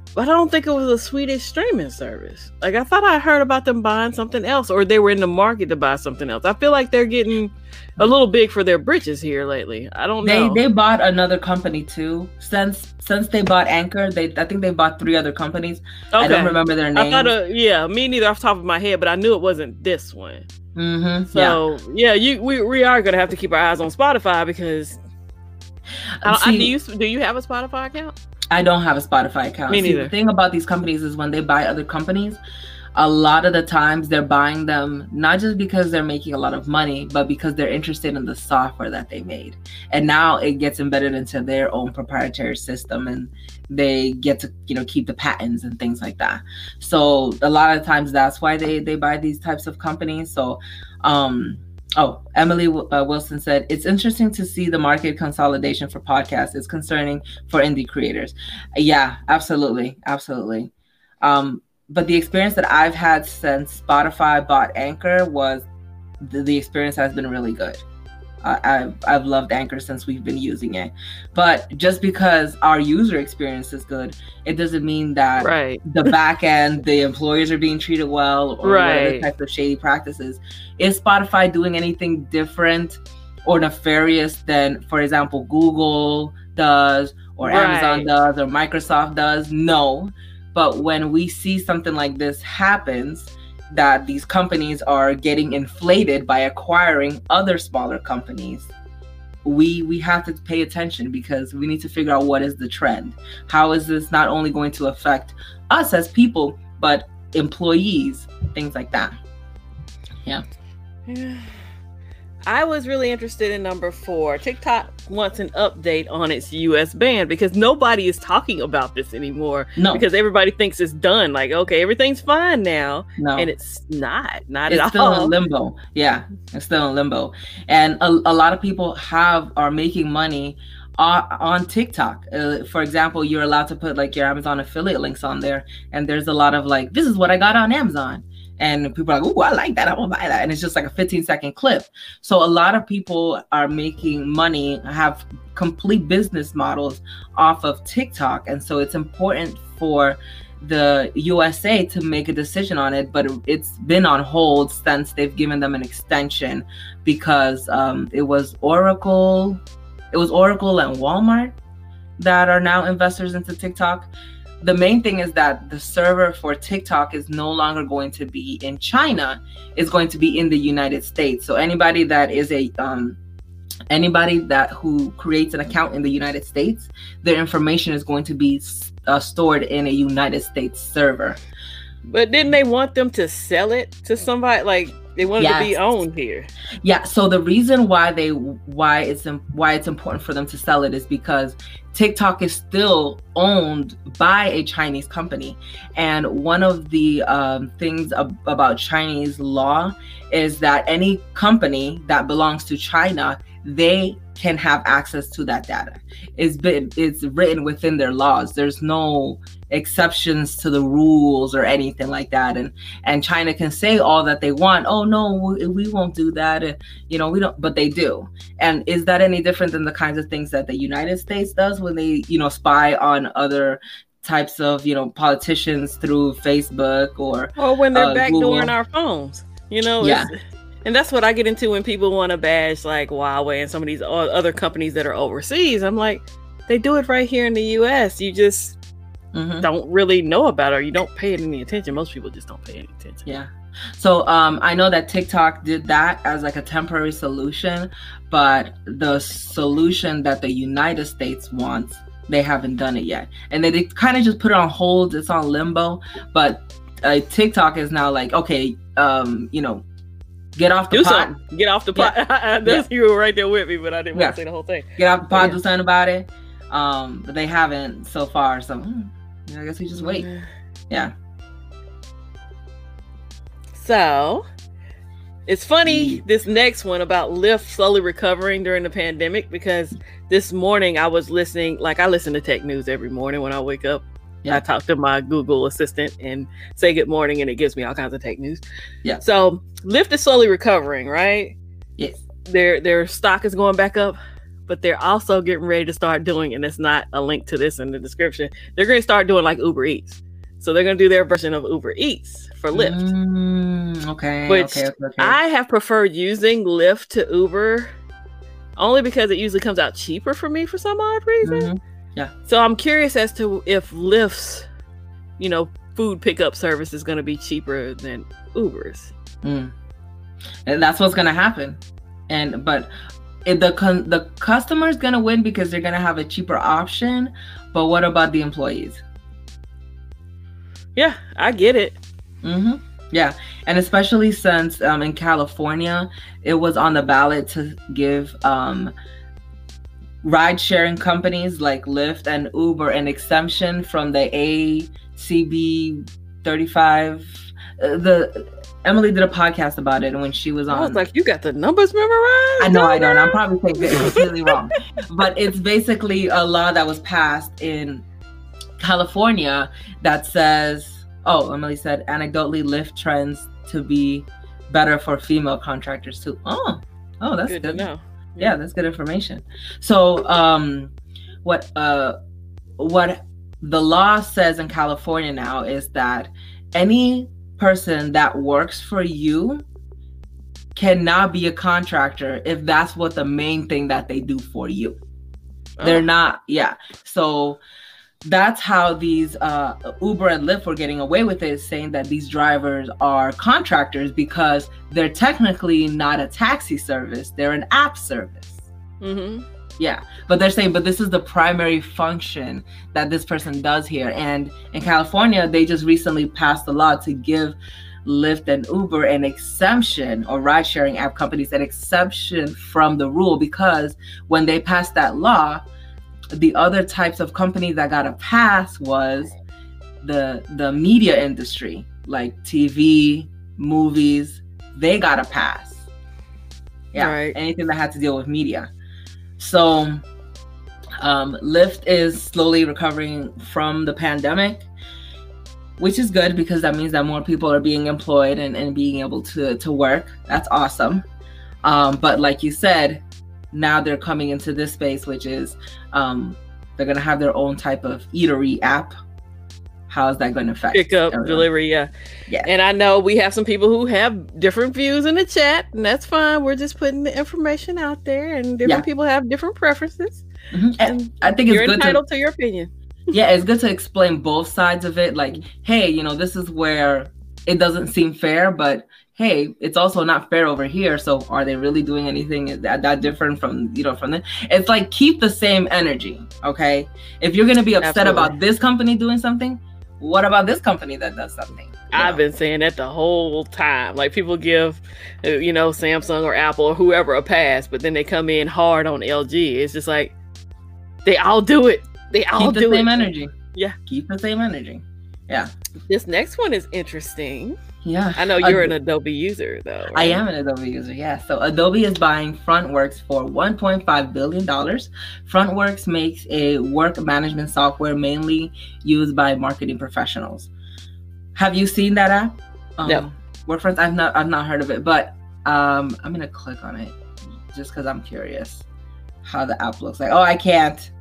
Speaker 2: But I don't think it was a Swedish streaming service. Like, I thought I heard about them buying something else, or they were in the market to buy something else. I feel like they're getting a little big for their britches here lately. I don't
Speaker 1: they,
Speaker 2: know.
Speaker 1: They bought another company too. Since since they bought Anchor, they I think they bought three other companies. Okay. I don't remember their names.
Speaker 2: I thought, uh, yeah, me neither off the top of my head, but I knew it wasn't this one.
Speaker 1: Mm-hmm.
Speaker 2: So yeah, yeah you we, we are gonna have to keep our eyes on Spotify because. I, See, I, do you do you have a Spotify account?
Speaker 1: I don't have a Spotify account.
Speaker 2: Me neither.
Speaker 1: See, the thing about these companies is when they buy other companies, a lot of the times they're buying them not just because they're making a lot of money, but because they're interested in the software that they made. And now it gets embedded into their own proprietary system, and they get to, you know, keep the patents and things like that. So a lot of times that's why they they buy these types of companies. So um Oh, Emily uh, Wilson said, it's interesting to see the market consolidation for podcasts. It's concerning for indie creators. Yeah, absolutely. Absolutely. Um, but the experience that I've had since Spotify bought Anchor was the, the experience has been really good. Uh, I've, I've loved Anchor since we've been using it. But just because our user experience is good, it doesn't mean that
Speaker 2: right.
Speaker 1: the back end, the employers are being treated well, or
Speaker 2: right.
Speaker 1: whatever type of shady practices. Is Spotify doing anything different or nefarious than, for example, Google does, or
Speaker 2: right.
Speaker 1: Amazon does, or Microsoft does? No. But when we see something like this happens, that these companies are getting inflated by acquiring other smaller companies, we we have to pay attention, because we need to figure out what is the trend. How is this not only going to affect us as people, but employees, things like that. Yeah.
Speaker 2: I was really interested in number four. TikTok wants an update on its U S ban, because nobody is talking about this anymore.
Speaker 1: No.
Speaker 2: Because everybody thinks it's done. Like, okay, everything's fine now.
Speaker 1: No.
Speaker 2: And it's not. Not
Speaker 1: it's
Speaker 2: at
Speaker 1: still
Speaker 2: all.
Speaker 1: in limbo. Yeah, it's still in limbo. And a, a lot of people have are making money on, on TikTok. Uh, for example, you're allowed to put like your Amazon affiliate links on there. And there's a lot of like, this is what I got on Amazon. And people are like, oh, I like that. I want to buy that. And it's just like a fifteen second clip. So a lot of people are making money, have complete business models off of TikTok. And so it's important for the U S A to make a decision on it. But it's been on hold since they've given them an extension, because um, it was Oracle. It was Oracle and Walmart that are now investors into TikTok. The main thing is that the server for TikTok is no longer going to be in China. It's going to be in the United States. So anybody that is a um, anybody that who creates an account in the United States, their information is going to be uh, stored in a United States server.
Speaker 2: But didn't they want them to sell it to somebody? Like, they wanted yes. to be owned here.
Speaker 1: Yeah. So the reason why they why it's why it's important for them to sell it is because TikTok is still owned by a Chinese company. And one of the um, things ab- about Chinese law is that any company that belongs to China, they can have access to that data. It's been it's written within their laws. There's no exceptions to the rules or anything like that. And and China can say all that they want. Oh no, we, we won't do that. And, you know, we don't, but they do. And is that any different than the kinds of things that the United States does when they, you know, spy on other types of, you know, politicians through Facebook or
Speaker 2: or when they're
Speaker 1: uh,
Speaker 2: backdooring
Speaker 1: Google.
Speaker 2: Our phones, you know?
Speaker 1: Yeah.
Speaker 2: It's, and that's what I get into when people want to bash like Huawei and some of these other companies that are overseas. I'm like, they do it right here in the U S. You just mm-hmm. don't really know about it, or you don't pay it any attention. Most people just don't pay any attention.
Speaker 1: Yeah. So um, I know that TikTok did that as like a temporary solution, but the solution that the United States wants, they haven't done it yet. And they, they kind of just put it on hold. It's on limbo. But uh, TikTok is now like, okay, um, you know, get off the
Speaker 2: do
Speaker 1: pot.
Speaker 2: Something. Get off the pot.
Speaker 1: Yeah.
Speaker 2: yeah. You were right there with me, but I didn't
Speaker 1: yeah.
Speaker 2: want to say the whole thing.
Speaker 1: Get off the pot,
Speaker 2: yeah.
Speaker 1: do something about it. Um, but they haven't so far. So hmm, I guess we just wait. Yeah.
Speaker 2: So it's funny, this next one about Lyft slowly recovering during the pandemic, because this morning I was listening, like I listen to tech news every morning when I wake up. Yeah. I talk to my Google Assistant and say good morning, and it gives me all kinds of tech news.
Speaker 1: Yeah.
Speaker 2: So Lyft is slowly recovering, right?
Speaker 1: Yes.
Speaker 2: Their their stock is going back up, but they're also getting ready to start doing, and it's not a link to this in the description, they're going to start doing like Uber Eats. So they're going to do their version of Uber Eats for Lyft.
Speaker 1: Mm, okay.
Speaker 2: Which
Speaker 1: okay, okay, okay.
Speaker 2: I have preferred using Lyft to Uber only because it usually comes out cheaper for me for some odd reason.
Speaker 1: Mm-hmm. Yeah.
Speaker 2: So I'm curious as to if Lyft's, you know, food pickup service is going to be cheaper than Uber's.
Speaker 1: Mm. And that's what's going to happen. And but it, the con- the customer's going to win because they're going to have a cheaper option. But what about the employees?
Speaker 2: Yeah, I get it.
Speaker 1: Mm-hmm. Yeah. And especially since um, in California, it was on the ballot to give um, ride-sharing companies like Lyft and Uber an exemption from the A C B thirty-five. Uh, the Emily did a podcast about it, and when she was on,
Speaker 2: I was like, "You got the numbers memorized?"
Speaker 1: I know, I don't. I'm probably saying it completely wrong, but it's basically a law that was passed in California that says, "Oh, Emily said, anecdotally, Lyft trends to be better for female contractors too." Oh, oh, that's good.
Speaker 2: Good to know.
Speaker 1: Yeah, that's good information. So, um, what uh, what the law says in California now is that any person that works for you cannot be a contractor if that's what the main thing that they do for you. Oh. They're not, yeah. So that's how these uh, Uber and Lyft were getting away with it, saying that these drivers are contractors because they're technically not a taxi service. They're an app service.
Speaker 2: Mm-hmm.
Speaker 1: Yeah, but they're saying, but this is the primary function that this person does here. And in California, they just recently passed a law to give Lyft and Uber an exemption, or ride-sharing app companies an exemption from the rule, because when they passed that law, the other types of companies that got a pass was the the media industry, like T V, movies. They got a pass. Yeah, right. Anything that had to deal with media. So um, Lyft is slowly recovering from the pandemic, which is good because that means that more people are being employed and, and being able to, to work. That's awesome. Um, but like you said, now they're coming into this space, which is um, they're going to have their own type of eatery app. How is that going to affect
Speaker 2: pick up
Speaker 1: everyone?
Speaker 2: Delivery? Yeah. Yeah. And I know we have some people who have different views in the chat, and that's fine. We're just putting the information out there, and different yeah. people have different preferences.
Speaker 1: Mm-hmm. And I think it's
Speaker 2: you're
Speaker 1: good
Speaker 2: entitled
Speaker 1: to,
Speaker 2: to your opinion.
Speaker 1: Yeah, it's good to explain both sides of it. Like, hey, you know, this is where it doesn't seem fair, but hey, it's also not fair over here. So are they really doing anything that, that different from, you know, from the, it's like, keep the same energy. Okay. If you're going to be upset Absolutely. about this company doing something, what about this company that does something? You
Speaker 2: I've know? been saying that the whole time. Like, people give, you know, Samsung or Apple or whoever a pass, but then they come in hard on L G. It's just like, they all do it. They all
Speaker 1: Keep the
Speaker 2: do
Speaker 1: same
Speaker 2: it.
Speaker 1: energy.
Speaker 2: Yeah.
Speaker 1: Keep the same energy. Yeah.
Speaker 2: This next one is interesting.
Speaker 1: Yeah.
Speaker 2: I know you're Ad- an Adobe user, though. Right?
Speaker 1: I am an Adobe user, yeah. So Adobe is buying Frontworks for one point five billion dollars. Frontworks makes a work management software mainly used by marketing professionals. Have you seen that app? Um,
Speaker 2: no.
Speaker 1: Workfront, I've not, I've not heard of it, but um, I'm going to click on it just because I'm curious how the app looks like. Oh, I can't.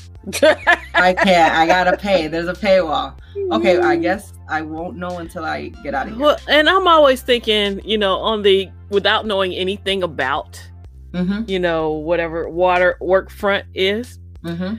Speaker 1: I can't. I gotta pay. There's a paywall. Okay, I guess I won't know until I get out of here.
Speaker 2: Well, and I'm always thinking, you know, on the without knowing anything about, mm-hmm. you know, whatever water Workfront is. Mm-hmm.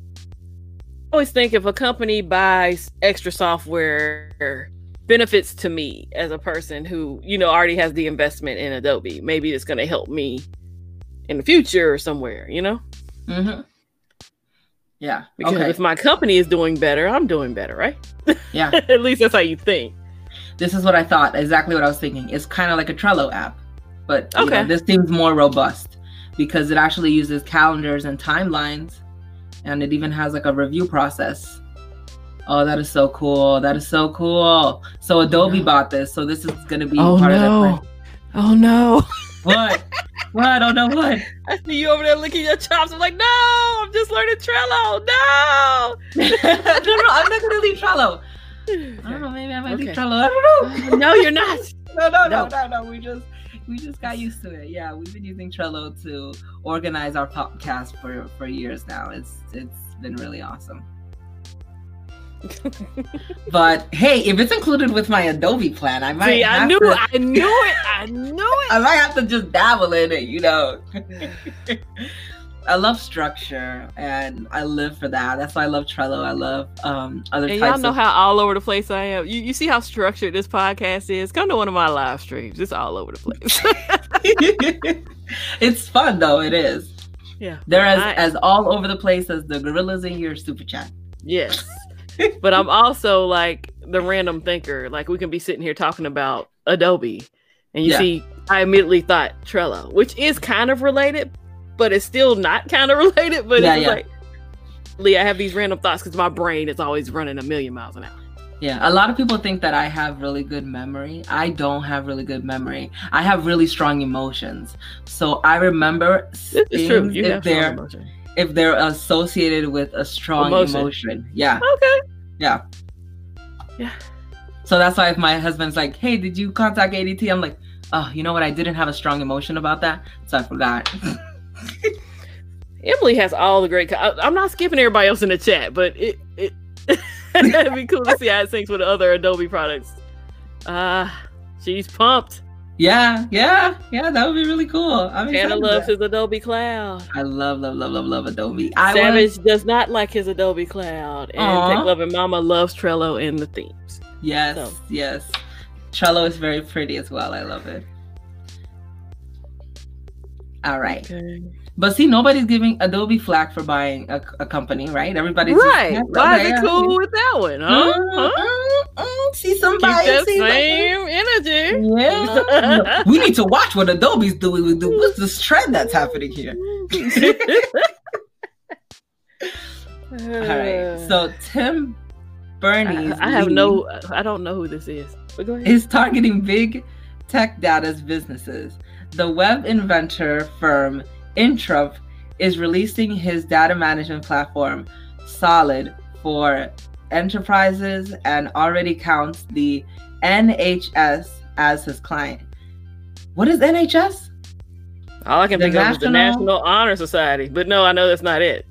Speaker 2: I always think if a company buys extra software, benefits to me as a person who, you know, already has the investment in Adobe. Maybe it's going to help me in the future or somewhere, you know.
Speaker 1: Mm-hmm. Yeah.
Speaker 2: Because
Speaker 1: okay.
Speaker 2: if my company is doing better, I'm doing better, right?
Speaker 1: Yeah.
Speaker 2: At least that's how you think.
Speaker 1: This is what I thought. Exactly what I was thinking. It's kind of like a Trello app, but okay. you know, this seems more robust because it actually uses calendars and timelines, and it even has like a review process. Oh, that is so cool. That is so cool. So Adobe no. bought this. So this is going to be
Speaker 2: oh,
Speaker 1: part
Speaker 2: no.
Speaker 1: of their plan.
Speaker 2: Oh, no.
Speaker 1: What? What? I don't know what.
Speaker 2: I see you over there licking your chops. I'm like, no, I'm just learning Trello. No.
Speaker 1: no, no, I'm not going to leave Trello. I don't know. Maybe I might okay. leave Trello. I don't know.
Speaker 2: No, you're not.
Speaker 1: no, no, no, no, no, no. We just, we just got used to it. Yeah, we've been using Trello to organize our podcast for for years now. It's it's been really awesome. But hey, if it's included with my Adobe plan, I might.
Speaker 2: See,
Speaker 1: have
Speaker 2: I knew,
Speaker 1: to,
Speaker 2: I knew it, I knew it.
Speaker 1: I might have to just dabble in it, you know. I love structure, and I live for that. That's why I love Trello. I love um, other
Speaker 2: And
Speaker 1: types
Speaker 2: y'all know
Speaker 1: of...
Speaker 2: how all over the place I am. You, you see how structured this podcast is? Come to one of my live streams. It's all over the place.
Speaker 1: It's fun, though. It is.
Speaker 2: Yeah.
Speaker 1: They're as,
Speaker 2: I,
Speaker 1: as all over the place as the gorillas in your super chat.
Speaker 2: Yes. But I'm also like the random thinker. Like we can be sitting here talking about Adobe, and you
Speaker 1: Yeah.
Speaker 2: see, I immediately thought Trello, which is kind of related, but it's still not kind of related. But
Speaker 1: Yeah,
Speaker 2: it's
Speaker 1: yeah.
Speaker 2: like, Lee, I have these random thoughts because my brain is always running a million miles an hour.
Speaker 1: Yeah, a lot of people think that I have really good memory. I don't have really good memory. I have really strong emotions. So I remember
Speaker 2: This is true.
Speaker 1: things
Speaker 2: You
Speaker 1: if
Speaker 2: have strong
Speaker 1: they're
Speaker 2: emotion.
Speaker 1: if they're associated with a strong
Speaker 2: Emotion.
Speaker 1: emotion. Yeah,
Speaker 2: Okay.
Speaker 1: yeah.
Speaker 2: Yeah.
Speaker 1: So that's why if my husband's like, "Hey, did you contact A D T?" I'm like, "Oh, you know what? I didn't have a strong emotion about that, so I forgot."
Speaker 2: Emily has all the great. Co- I, I'm not skipping everybody else in the chat, but it it it'd be cool to see how it syncs with the other Adobe products. Uh she's pumped.
Speaker 1: Yeah, yeah, yeah. That would be really cool. I'm
Speaker 2: Hannah
Speaker 1: excited
Speaker 2: loves
Speaker 1: for that.
Speaker 2: his Adobe Cloud.
Speaker 1: I love, love, love, love, love Adobe. I
Speaker 2: Savage
Speaker 1: was,
Speaker 2: does not like his Adobe Cloud, and
Speaker 1: Aw.
Speaker 2: Tech Loving Mama loves Trello and the themes.
Speaker 1: yes,
Speaker 2: So.
Speaker 1: yes. Trello is very pretty as well. I love it. All right.
Speaker 2: Okay.
Speaker 1: But see, nobody's giving Adobe flack for buying a, a company, right? Everybody's just-
Speaker 2: Right?
Speaker 1: yeah,
Speaker 2: Why
Speaker 1: okay,
Speaker 2: is it
Speaker 1: yeah.
Speaker 2: cool with that one? Huh?
Speaker 1: Mm,
Speaker 2: Huh?
Speaker 1: mm, mm. See some
Speaker 2: Keep
Speaker 1: bias.
Speaker 2: that
Speaker 1: see, like-
Speaker 2: same energy.
Speaker 1: Yeah. We need to watch what Adobe's doing with the what's this trend that's happening here. All right. So Tim Berners
Speaker 2: I, I have
Speaker 1: Lee
Speaker 2: no. I don't know who this is. But go ahead.
Speaker 1: is targeting big tech data's businesses. The web inventor firm Introp is releasing his data management platform, Solid, for enterprises and already counts the N H S as his client. What is N H S?
Speaker 2: All I can
Speaker 1: The
Speaker 2: think of is the
Speaker 1: National-
Speaker 2: National Honor Society, but no, I know that's not it.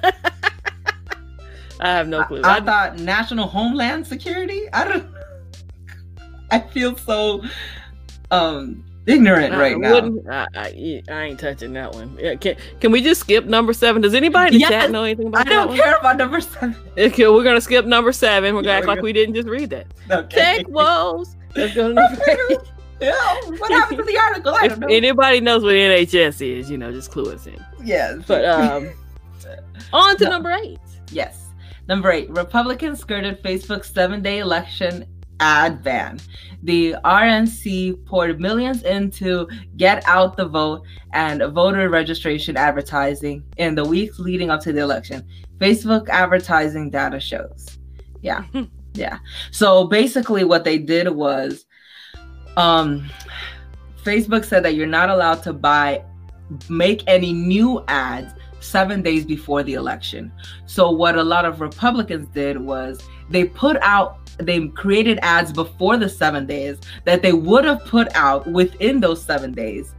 Speaker 2: I have no clue.
Speaker 1: I, I
Speaker 2: I-
Speaker 1: thought National Homeland Security. I don't. I feel so um ignorant
Speaker 2: I
Speaker 1: right now.
Speaker 2: wouldn't- I, I, I ain't touching that one. Yeah, can can we just skip number seven? Does anybody in the
Speaker 1: Yes,
Speaker 2: chat know anything about
Speaker 1: I don't
Speaker 2: that
Speaker 1: care about number seven.
Speaker 2: one? Okay, we're gonna skip number seven. We're gonna
Speaker 1: Yeah,
Speaker 2: act
Speaker 1: we're
Speaker 2: like
Speaker 1: gonna-
Speaker 2: we didn't just read that.
Speaker 1: Okay.
Speaker 2: Tech woes. Let's go to number eight.
Speaker 1: Yeah, what happened to the article? I
Speaker 2: If
Speaker 1: don't know.
Speaker 2: anybody knows what N H S is, you know, just clue us in.
Speaker 1: Yes.
Speaker 2: But um, on to
Speaker 1: No.
Speaker 2: number eight.
Speaker 1: Yes. Number eight, Republicans skirted Facebook's seven-day election ad ban. The R N C poured millions into get out the vote and voter registration advertising in the weeks leading up to the election. Facebook advertising data shows. Yeah. Yeah. So basically what they did was um Facebook said that you're not allowed to buy make any new ads seven days before the election. So what a lot of Republicans did was they put out, they created ads before the seven days that they would have put out within those seven days.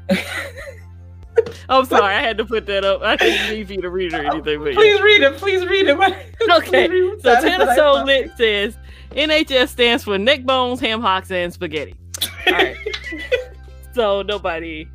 Speaker 2: I'm sorry, I had to put that up. I didn't need you to read or anything. But
Speaker 1: Please read it. Please read it.
Speaker 2: Okay,
Speaker 1: Please read what
Speaker 2: so
Speaker 1: that is
Speaker 2: Tanner
Speaker 1: that I
Speaker 2: So
Speaker 1: saw.
Speaker 2: Lit says N H S stands for neck bones, ham hocks, and spaghetti. All right. So nobody.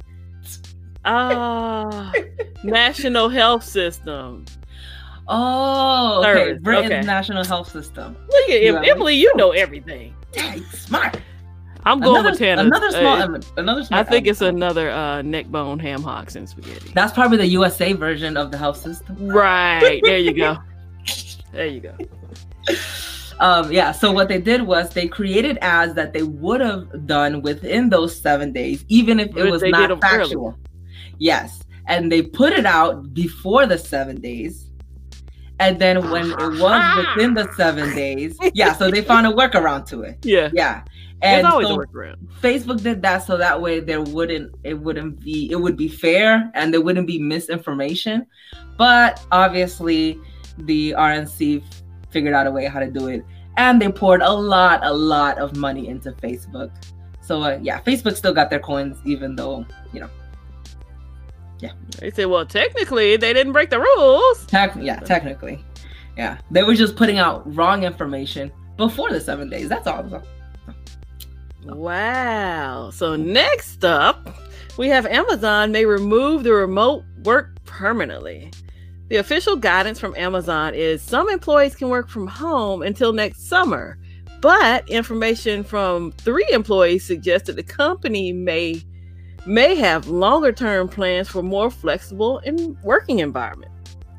Speaker 2: Ah, National Health System.
Speaker 1: Oh, okay.
Speaker 2: Service,
Speaker 1: Britain's
Speaker 2: okay.
Speaker 1: National Health System.
Speaker 2: Look at
Speaker 1: You
Speaker 2: Em-
Speaker 1: are
Speaker 2: Emily. You know everything.
Speaker 1: Dang, smart.
Speaker 2: I'm going
Speaker 1: Another,
Speaker 2: with Tanner.
Speaker 1: another small,
Speaker 2: Uh,
Speaker 1: another
Speaker 2: I
Speaker 1: smart.
Speaker 2: think it's another uh, neck bone, ham hocks, and spaghetti.
Speaker 1: That's probably the U S A version of the health system.
Speaker 2: Right there, you go. There you go.
Speaker 1: Um, yeah, so what they did was they created ads that they would have done within those seven days, even if it
Speaker 2: But
Speaker 1: was
Speaker 2: they did
Speaker 1: not
Speaker 2: them
Speaker 1: factual. Yes. And they put it out before the seven days. And then when it was within the seven days, yeah, so they found a workaround to it.
Speaker 2: Yeah,
Speaker 1: Yeah. And
Speaker 2: there's always
Speaker 1: so
Speaker 2: a workaround.
Speaker 1: Facebook did that so that way there wouldn't it wouldn't be it would be fair and there wouldn't be misinformation. But obviously the R N C figured out a way how to do it, and they poured a lot, a lot of money into Facebook. So uh, yeah, Facebook still got their coins, even though, you know, yeah.
Speaker 2: They said, well, technically they didn't break the rules.
Speaker 1: Tec- yeah, technically. Yeah. They were just putting out wrong information before the seven days. That's all. So.
Speaker 2: Wow. So next up, we have Amazon may remove the remote work permanently. The official guidance from Amazon is some employees can work from home until next summer, but information from three employees suggests that the company may may have longer term plans for more flexible and working environment.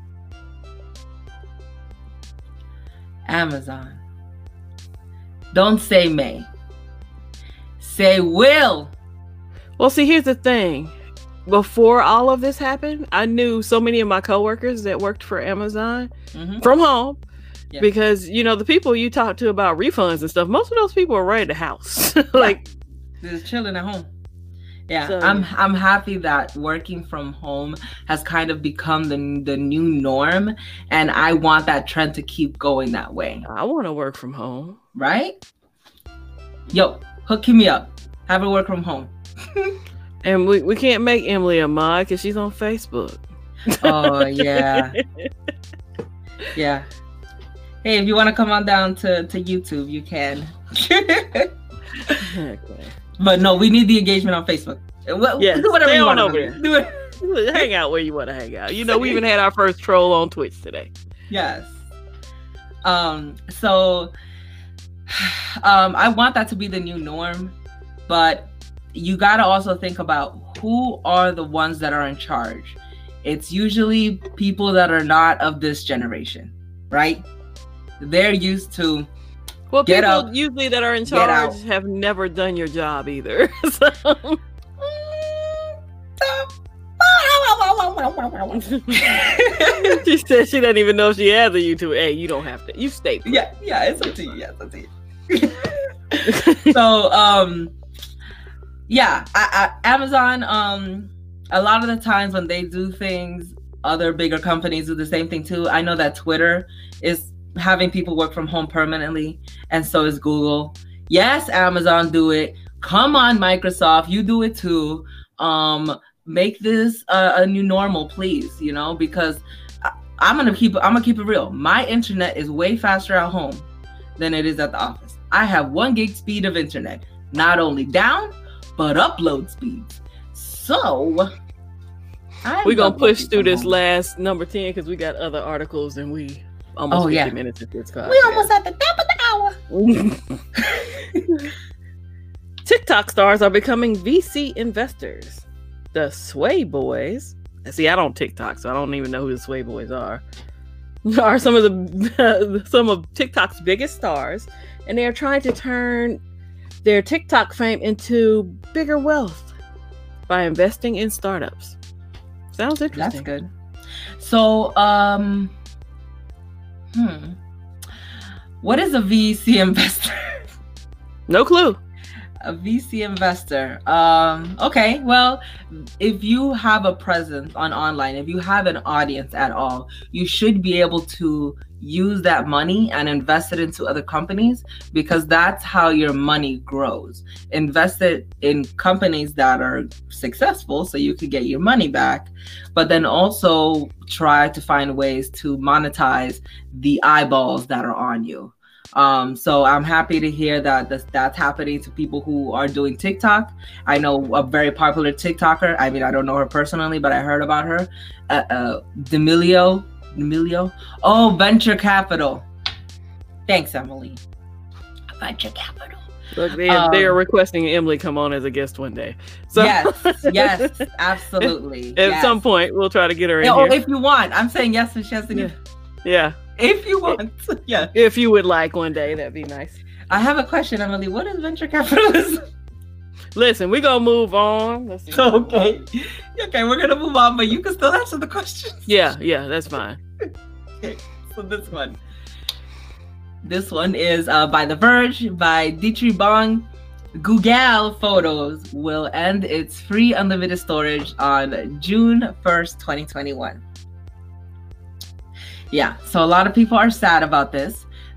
Speaker 1: Amazon. Don't say may. Say will.
Speaker 2: Well, see, here's the thing. Before all of this happened, I knew so many of my coworkers that worked for Amazon mm-hmm. from home. Yeah. Because, you know, the people you talk to about refunds and stuff, most of those people are right at the house. Like,
Speaker 1: just chilling at home. Yeah, so, I'm I'm happy that working from home has kind of become the the new norm, and I want that trend to keep going that way.
Speaker 2: I want to work from home.
Speaker 1: Right? Yo, hook me up. Have her work from home.
Speaker 2: And we, we can't make Emily a mod because she's on Facebook.
Speaker 1: Oh, yeah. Yeah. Hey, if you want to come on down to, to YouTube, you can. Okay. But no, we need the engagement on Facebook.
Speaker 2: Yeah,
Speaker 1: do whatever you want
Speaker 2: over there. Do it. Hang out where you want to hang out. You know, we even had our first troll on Twitch today.
Speaker 1: Yes. Um. So, um, I want that to be the new norm, but you got to also think about who are the ones that are in charge. It's usually people that are not of this generation, right? They're used to
Speaker 2: well,
Speaker 1: get
Speaker 2: people
Speaker 1: up,
Speaker 2: usually that are in charge have never done your job either. So. She said she doesn't even know if she has a YouTube. Hey, you don't have to. You stay. Put.
Speaker 1: Yeah, yeah, it's up to you. Yeah, it's up to you. So, um, yeah, I, I, Amazon. Um, a lot of the times when they do things, other bigger companies do the same thing too. I know that Twitter is having people work from home permanently, and so is Google. Yes, Amazon do it. Come on, Microsoft, you do it too. Um, make this a, a new normal, please. You know, because I, I'm gonna keep I'm gonna keep it real. My internet is way faster at home than it is at the office. I have one gig speed of internet, not only down but upload speeds. So
Speaker 2: we're gonna push through this home. Last number ten because we got other articles and we almost
Speaker 1: oh,
Speaker 2: fifty
Speaker 1: yeah.
Speaker 2: minutes at this time.
Speaker 1: We almost at the top of the hour.
Speaker 2: TikTok stars are becoming V C investors. The Sway Boys. See, I don't TikTok, so I don't even know who the Sway Boys are. Are some of the some of TikTok's biggest stars, and they are trying to turn their TikTok fame into bigger wealth by investing in startups. Sounds interesting.
Speaker 1: That's good. So, um, hmm, what is a V C investor?
Speaker 2: No clue.
Speaker 1: A V C investor. Um, okay, well, if you have a presence on online, if you have an audience at all, you should be able to use that money and invest it into other companies, because that's how your money grows. Invest it in companies that are successful so you could get your money back, but then also try to find ways to monetize the eyeballs that are on you. Um, so I'm happy to hear that this, that's happening to people who are doing TikTok. I know a very popular TikToker. I mean, I don't know her personally, but I heard about her. Uh, uh, D'Amelio. D'Amelio. Oh, venture capital. Thanks, Emily. Venture capital.
Speaker 2: Look, they, um, they are requesting Emily come on as a guest one day. So
Speaker 1: yes, yes, absolutely.
Speaker 2: At
Speaker 1: yes.
Speaker 2: some point, we'll try to get her in
Speaker 1: yeah,
Speaker 2: here.
Speaker 1: Or if you want. I'm saying yes, and she has to
Speaker 2: yeah.
Speaker 1: get...
Speaker 2: yeah.
Speaker 1: If you want, yeah.
Speaker 2: If you would like one day, that'd be nice.
Speaker 1: I have a question, Emily. What is venture capitalism?
Speaker 2: Listen, we're gonna move on. Let's see.
Speaker 1: Okay. Okay, we're gonna move on, but you can still answer the questions.
Speaker 2: Yeah, yeah, that's fine.
Speaker 1: Okay, so this one. This one is uh, by The Verge, by Dietri Bong. Google Photos will end its free unlimited storage on June first, twenty twenty-one. Yeah, so a lot of people are sad about this.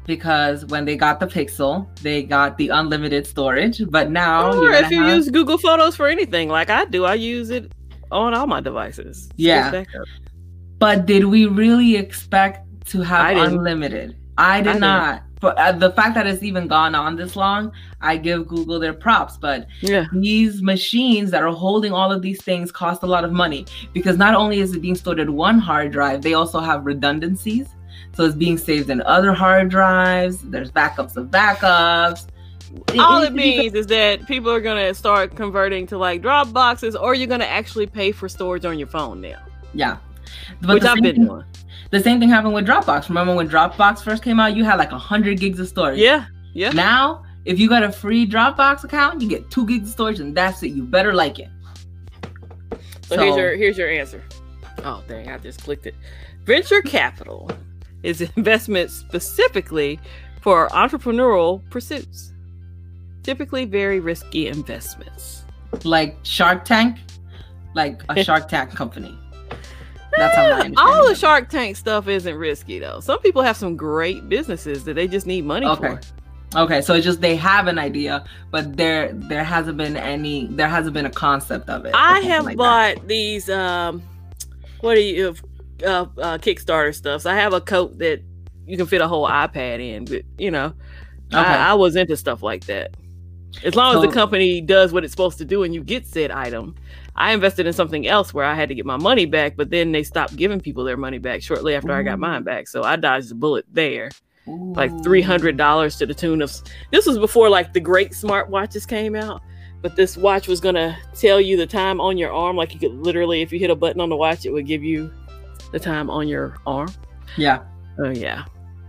Speaker 1: because when they got the Pixel, they got the unlimited storage. But now,
Speaker 2: or
Speaker 1: you're
Speaker 2: if you
Speaker 1: have...
Speaker 2: use Google Photos for anything, like I do, I use it on all my devices.
Speaker 1: Yeah. But did we really expect to have
Speaker 2: I
Speaker 1: unlimited? I did
Speaker 2: I
Speaker 1: not. But uh, the fact that it's even gone on this long, I give Google their props. But
Speaker 2: yeah.
Speaker 1: these machines that are holding all of these things cost a lot of money, because not only is it being stored in one hard drive, they also have redundancies. So it's being saved in other hard drives. There's backups of backups.
Speaker 2: All it means is that people are going to start converting to like Dropboxes, or you're going to actually pay for storage on your phone now.
Speaker 1: Yeah. But
Speaker 2: Which I've been
Speaker 1: thing,
Speaker 2: doing.
Speaker 1: The same thing happened with Dropbox. Remember when Dropbox first came out, you had like one hundred gigs of storage.
Speaker 2: Yeah, yeah.
Speaker 1: Now, if you got a free Dropbox account, you get two gigs of storage, and that's it. You better like it.
Speaker 2: So, so here's your here's your answer. Oh, dang, I just clicked it. Venture capital is investment specifically for entrepreneurial pursuits. Typically very risky investments.
Speaker 1: Like Shark Tank? Like a Shark Tank company. That's how I understand
Speaker 2: all
Speaker 1: it.
Speaker 2: the Shark Tank stuff isn't risky though. Some people have some great businesses that they just need money
Speaker 1: okay.
Speaker 2: for.
Speaker 1: Okay, so it's just they have an idea, but there there hasn't been any there hasn't been a concept of it.
Speaker 2: I have
Speaker 1: like
Speaker 2: bought
Speaker 1: that.
Speaker 2: these um what do you uh, uh Kickstarter stuff. So I have a coat that you can fit a whole iPad in, but you know, okay. I, I was into stuff like that. As long as
Speaker 1: so,
Speaker 2: the company does what it's supposed to do and you get said item. I invested in something else where I had to get my money back, but then they stopped giving people their money back shortly after ooh. I got mine back. So I dodged a bullet there. Ooh. Like three hundred dollars to the tune of, this was before like the great smartwatches came out, but this watch was going to tell you the time on your arm. Like you could literally, if you hit a button on the watch, it would give you the time on your arm.
Speaker 1: Yeah.
Speaker 2: Oh yeah.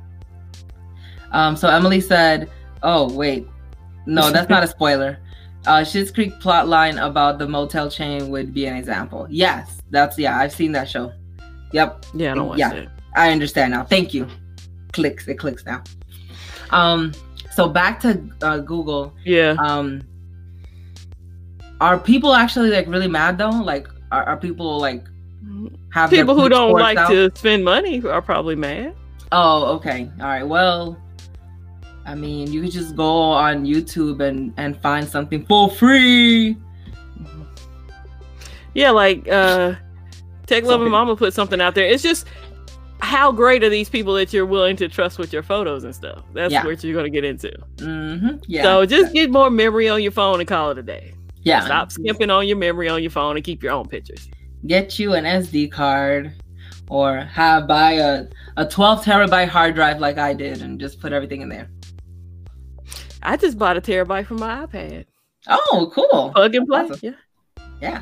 Speaker 1: Um. So Emily said, oh, wait, no, that's not a spoiler. Uh, Schitt's Creek plotline about the motel chain would be an example. Yes, that's, yeah, I've seen that show. Yep.
Speaker 2: Yeah, I don't watch
Speaker 1: yeah,
Speaker 2: that.
Speaker 1: I understand now. Thank you. Clicks, it clicks now. Um, so back to uh, Google.
Speaker 2: Yeah.
Speaker 1: Um, are people actually like really mad though? Like, are, are people like have
Speaker 2: people who don't like
Speaker 1: out?
Speaker 2: to spend money are probably mad?
Speaker 1: Oh, okay. All right. Well, I mean, you could just go on YouTube and, and find something for free.
Speaker 2: Yeah, like uh, Tech Loving Mama put something out there. It's just how great are these people that you're willing to trust with your photos and stuff? That's yeah. what you're going to get into.
Speaker 1: Mm-hmm. Yeah.
Speaker 2: So just get more memory on your phone and call it a day.
Speaker 1: Yeah.
Speaker 2: Stop skimping on your memory on your phone and keep your own pictures.
Speaker 1: Get you an S D card or have buy a, a twelve terabyte hard drive like I did and just put everything in there.
Speaker 2: I just bought a terabyte for my iPad.
Speaker 1: Oh, cool.
Speaker 2: Plug and play.
Speaker 1: Awesome.
Speaker 2: Yeah.
Speaker 1: Yeah.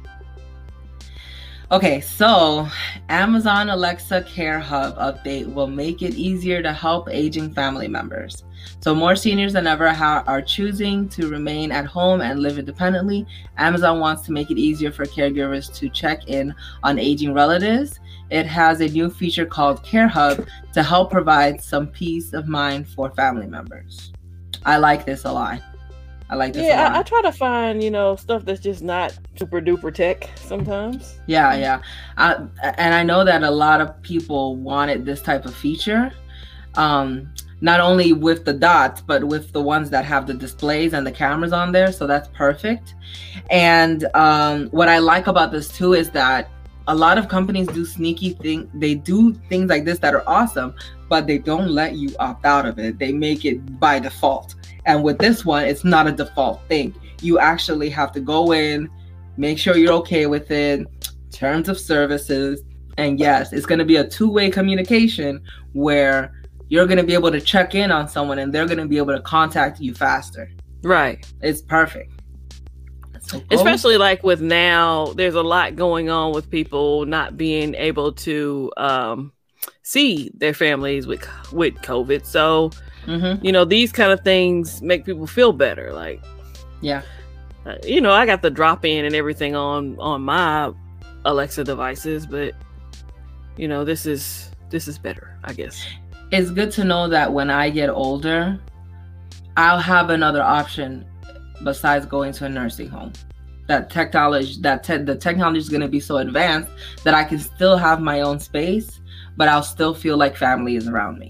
Speaker 1: Okay, so Amazon Alexa Care Hub update will make it easier to help aging family members. So more seniors than ever ha- are choosing to remain at home and live independently. Amazon wants to make it easier for caregivers to check in on aging relatives. It has a new feature called Care Hub to help provide some peace of mind for family members. I like this a lot. I like this
Speaker 2: yeah,
Speaker 1: a lot.
Speaker 2: I, I try to find, you know, stuff that's just not super duper tech sometimes.
Speaker 1: Yeah, yeah. Uh, and I know that a lot of people wanted this type of feature. Um, not only with the dots, but with the ones that have the displays and the cameras on there. So that's perfect. And um, what I like about this too is that a lot of companies do sneaky thing. They do things like this that are awesome, but they don't let you opt out of it. They make it by default. And with this one, it's not a default thing. You actually have to go in, make sure you're okay with it, terms of services. And yes, it's going to be a two-way communication where you're going to be able to check in on someone and they're going to be able to contact you faster.
Speaker 2: Right.
Speaker 1: It's perfect. So cool.
Speaker 2: Especially like with now, there's a lot going on with people not being able to um, see their families with with COVID. So, mm-hmm. you know, these kind of things make people feel better. Like,
Speaker 1: yeah,
Speaker 2: uh, you know, I got the drop in and everything on on my Alexa devices, but you know, this is this is better, I guess.
Speaker 1: It's good to know that when I get older, I'll have another option besides going to a nursing home. That technology, that te- the technology is going to be so advanced that I can still have my own space, but I'll still feel like family is around me.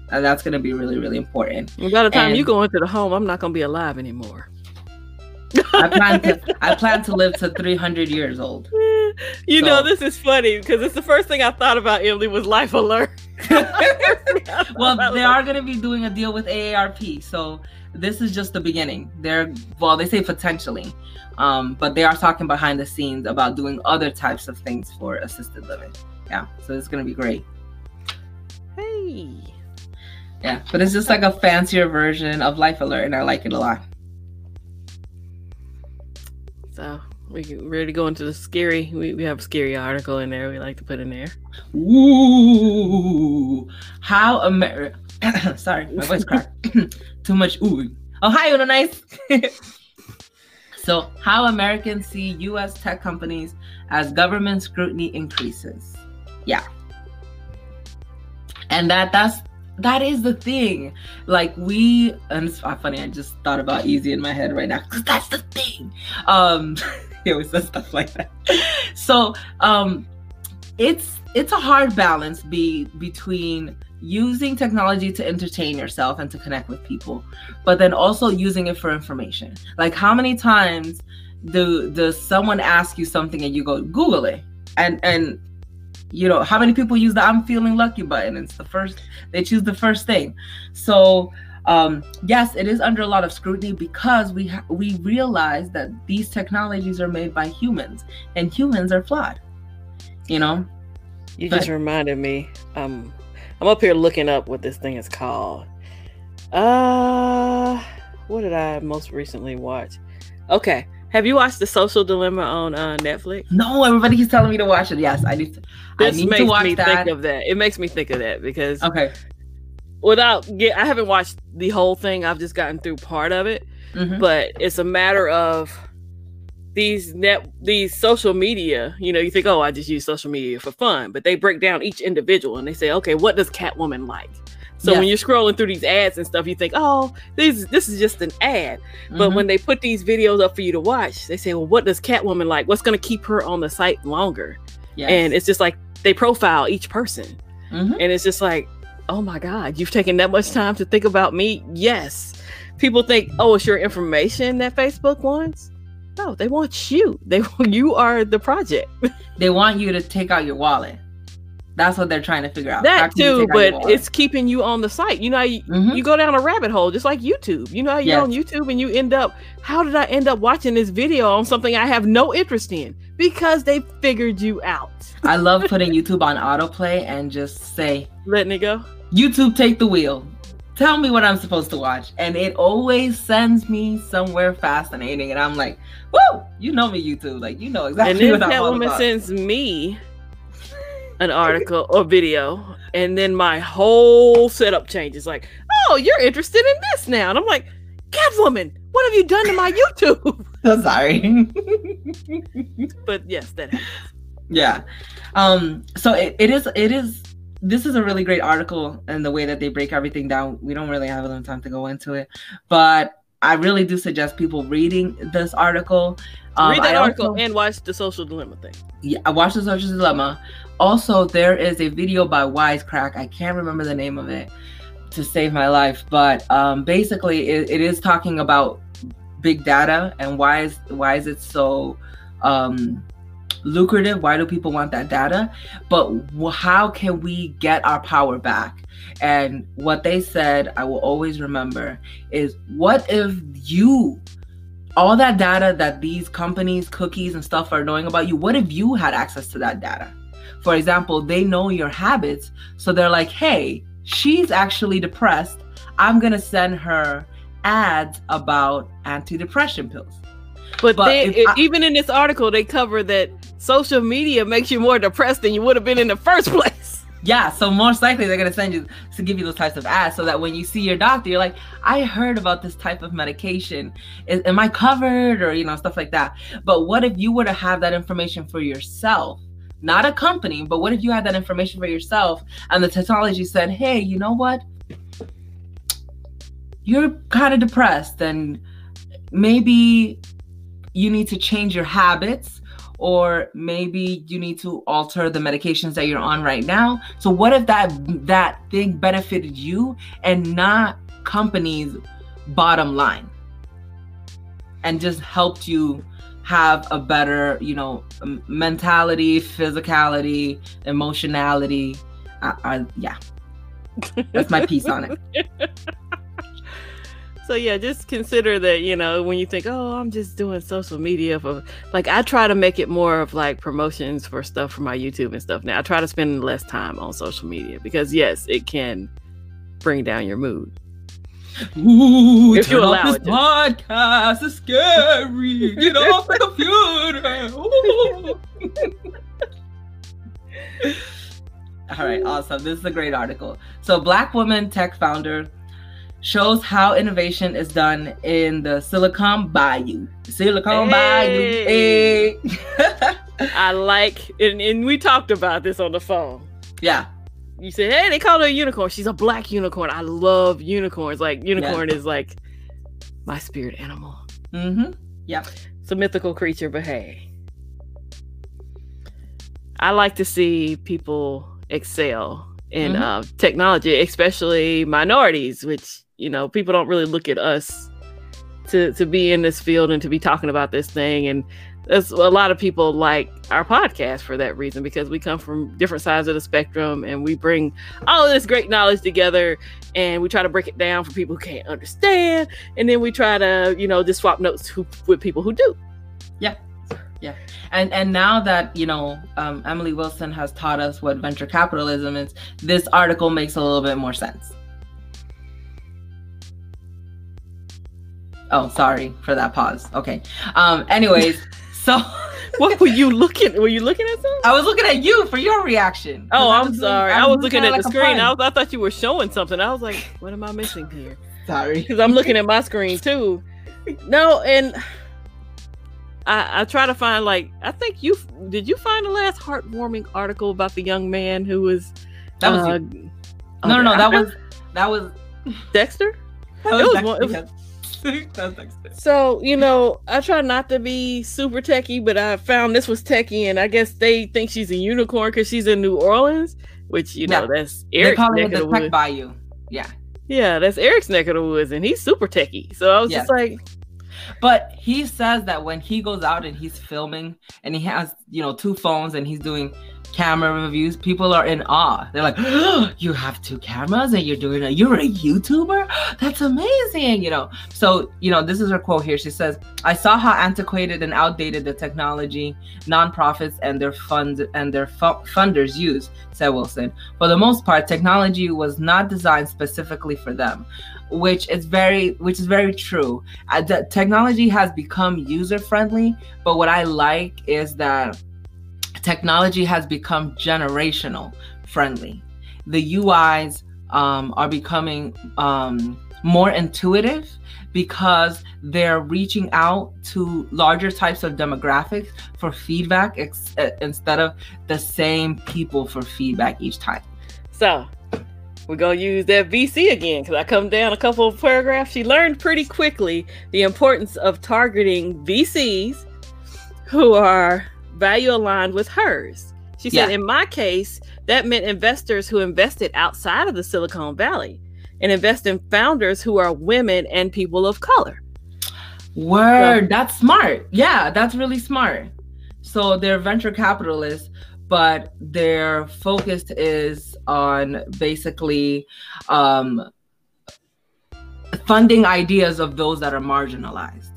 Speaker 1: And that's going to be really, really important.
Speaker 2: And by the time
Speaker 1: and
Speaker 2: you go into the home, I'm not going to be alive anymore.
Speaker 1: I plan to I plan to live to three hundred years old.
Speaker 2: You
Speaker 1: so.
Speaker 2: know, this is funny because it's the first thing I thought about, Emily, was Life Alert.
Speaker 1: Well, they are going to be doing a deal with A A R P. So this is just the beginning. They're, well, they say potentially, um, but they are talking behind the scenes about doing other types of things for assisted living. Yeah, so it's going to be great.
Speaker 2: Hey.
Speaker 1: Yeah, but it's just like a fancier version of Life Alert, and I like it a lot.
Speaker 2: So we ready to go into the scary. We, we have a scary article in there we like to put in there.
Speaker 1: Ooh, how America. Sorry, my voice cracked. Too much ooh. Oh, hi, Uno Nice. So, how Americans see U S tech companies as government scrutiny increases. Yeah. And that that's that is the thing. Like we, and it's funny, I just thought about Easy in my head right now because that's the thing. Um, he always says stuff like that. So, um, it's it's a hard balance be between using technology to entertain yourself and to connect with people, but then also using it for information. Like how many times do does someone ask you something and you go Google it, and and you know how many people use the I'm feeling lucky button? It's the first, they choose the first thing. So um yes, it is under a lot of scrutiny because we ha- we realize that these technologies are made by humans and humans are flawed, you know.
Speaker 2: You
Speaker 1: but,
Speaker 2: just reminded me. um I'm up here looking up what this thing is called. Uh, what did I most recently watch? Okay. Have you watched The Social Dilemma on uh, Netflix?
Speaker 1: No, everybody keeps telling me to watch it. Yes, I need to.
Speaker 2: This
Speaker 1: I need
Speaker 2: makes
Speaker 1: to watch
Speaker 2: me
Speaker 1: that.
Speaker 2: think of that. It makes me think of that because
Speaker 1: okay,
Speaker 2: without get, I haven't watched the whole thing. I've just gotten through part of it,
Speaker 1: mm-hmm.
Speaker 2: but it's a matter of these net these social media. You know, you think, oh, I just use social media for fun, but they break down each individual and they say, okay, what does Catwoman like? So
Speaker 1: yes.
Speaker 2: when you're scrolling through these ads and stuff, you think, oh, this, this is just an ad. Mm-hmm. But when they put these videos up for you to watch, they say, well, what does Catwoman like? What's going to keep her on the site longer? Yes. And it's just like they profile each person. Mm-hmm. And it's just like, oh my God, you've taken that much time to think about me? Yes. People think, oh, it's your information that Facebook wants? No, they want you. They You are the project.
Speaker 1: They want you to take out your wallet. That's what they're trying to figure out.
Speaker 2: That too, but it's keeping you on the site. You know, you, mm-hmm. you go down a rabbit hole, just like YouTube. You know, you're yes. on YouTube and you end up, how did I end up watching this video on something I have no interest in? Because they figured you out.
Speaker 1: I love putting YouTube on autoplay and just say,
Speaker 2: letting it go.
Speaker 1: YouTube, take the wheel. Tell me what I'm supposed to watch. And it always sends me somewhere fascinating. And I'm like, woo, you know me, YouTube. Like, you know exactly
Speaker 2: and
Speaker 1: what I'm
Speaker 2: about.
Speaker 1: And then that woman
Speaker 2: sends me an article or video, and then my whole setup changes. Like, oh, you're interested in this now. And I'm like, Catwoman, what have you done to my YouTube?
Speaker 1: So sorry.
Speaker 2: But yes, that happens.
Speaker 1: Yeah. Um, so it, it is, it is, this is a really great article, and the way that they break everything down. We don't really have enough time to go into it, but I really do suggest people reading this article. Um,
Speaker 2: Read that
Speaker 1: I
Speaker 2: article
Speaker 1: also,
Speaker 2: and watch the Social Dilemma thing.
Speaker 1: Yeah, I watched the Social Dilemma. Also, there is a video by Wisecrack. I can't remember the name of it to save my life, but um, basically, it, it is talking about big data and why is why is it so um, lucrative? Why do people want that data? But how can we get our power back? And what they said, I will always remember, is what if you, all that data that these companies, cookies and stuff are knowing about you, what if you had access to that data? For example, they know your habits, so they're like, hey, she's actually depressed. I'm going to send her ads about antidepressant pills.
Speaker 2: But, but they, I, even in this article, they cover that social media makes you more depressed than you would have been in the first place.
Speaker 1: Yeah, so most likely they're going to send you to give you those types of ads so that when you see your doctor, you're like, I heard about this type of medication. Is, am I covered? Or, you know, stuff like that. But what if you were to have that information for yourself? Not a company, but what if you had that information for yourself and the technology said, hey, you know what? You're kind of depressed and maybe you need to change your habits, or maybe you need to alter the medications that you're on right now. So what if that that thing benefited you and not companies' bottom line, and just helped you have a better, you know, mentality, physicality, emotionality. Uh, uh, yeah, that's my piece on it.
Speaker 2: So yeah, just consider that, you know, when you think, oh, I'm just doing social media for, like, I try to make it more of like promotions for stuff for my YouTube and stuff. Now I try to spend less time on social media because yes, it can bring down your mood.
Speaker 1: Ooh,
Speaker 2: if you allow
Speaker 1: this
Speaker 2: it to.
Speaker 1: podcast is scary. Get off the computer. All right, awesome. This is a great article. So, Black woman tech founder shows how innovation is done in the Silicon Bayou. Silicon
Speaker 2: Hey.
Speaker 1: Bayou. Hey.
Speaker 2: I like, and, and we talked about this on the phone.
Speaker 1: Yeah.
Speaker 2: You said, hey, they call her a unicorn. She's a black unicorn. I love unicorns. Like, unicorn
Speaker 1: Yeah.
Speaker 2: is like my spirit animal.
Speaker 1: Mm-hmm. Yep.
Speaker 2: It's a mythical creature, but hey. I like to see people excel in
Speaker 1: Mhm.
Speaker 2: uh, technology, especially minorities, which, you know, people don't really look at us to, to be in this field and to be talking about this thing. And there's a lot of people like our podcast for that reason, because we come from different sides of the spectrum and we bring all of this great knowledge together and we try to break it down for people who can't understand. And then we try to, you know, just swap notes who, with people who do.
Speaker 1: Yeah. Yeah. And and now that, you know, um, Emily Wilson has taught us what venture capitalism is, this article makes a little bit more sense. Oh, sorry for that pause. Okay. Um, anyways, so
Speaker 2: What were you looking? Were you looking at something?
Speaker 1: I was looking at you for your reaction.
Speaker 2: Oh,
Speaker 1: I
Speaker 2: I'm
Speaker 1: was
Speaker 2: sorry.
Speaker 1: doing-
Speaker 2: I was
Speaker 1: doing
Speaker 2: looking
Speaker 1: kinda
Speaker 2: at the
Speaker 1: like a
Speaker 2: screen.
Speaker 1: pun.
Speaker 2: I, was, I thought you were showing something. I was like, what am I missing here?
Speaker 1: Sorry.
Speaker 2: Because I'm looking at my screen too. No, and I, I try to find, like, I think you did. You find the last heartwarming article about the young man who was
Speaker 1: That was
Speaker 2: uh,
Speaker 1: you.
Speaker 2: oh,
Speaker 1: No, no, no.
Speaker 2: I-
Speaker 1: That was that was
Speaker 2: Dexter.
Speaker 1: that
Speaker 2: It
Speaker 1: was,
Speaker 2: was
Speaker 1: Dexter,
Speaker 2: one- it was-
Speaker 1: yes. That was Dexter.
Speaker 2: So, you know, I try not to be super techie, but I found this was techie, and I guess they think she's a unicorn because she's in New Orleans, which, you know,
Speaker 1: Yeah.
Speaker 2: that's
Speaker 1: They
Speaker 2: Eric's
Speaker 1: call
Speaker 2: neck
Speaker 1: it
Speaker 2: of
Speaker 1: the
Speaker 2: the
Speaker 1: Tech
Speaker 2: woods.
Speaker 1: Bayou. Yeah.
Speaker 2: Yeah, that's Eric's neck of the woods, and he's super techie. So I was
Speaker 1: Yeah.
Speaker 2: just like,
Speaker 1: But he says that when he goes out and he's filming and he has, you know, two phones and he's doing camera reviews, people are in awe. They're like, oh, you have two cameras and you're doing a, you're a YouTuber? That's amazing, you know? So, you know, this is her quote here. She says, I saw how antiquated and outdated the technology nonprofits and their funds and their fu- funders use, said Wilson. For the most part, technology was not designed specifically for them. Which is very, which is very true. Uh, the technology has become user friendly, but what I like is that technology has become generational friendly. The U Is um, are becoming um, more intuitive because they're reaching out to larger types of demographics for feedback ex- uh, instead of the same people for feedback each time.
Speaker 2: so we're going to use that V C again, because I come down a couple of paragraphs. She learned pretty quickly the importance of targeting V Cs who are value aligned with hers. She said,
Speaker 1: Yeah.
Speaker 2: in my case, that meant investors who invested outside of the Silicon Valley and invest in founders who are women and people of color.
Speaker 1: Word,
Speaker 2: So-
Speaker 1: that's smart. Yeah, that's really smart. So they're venture capitalists, but their focus is on basically um, funding ideas of those that are marginalized,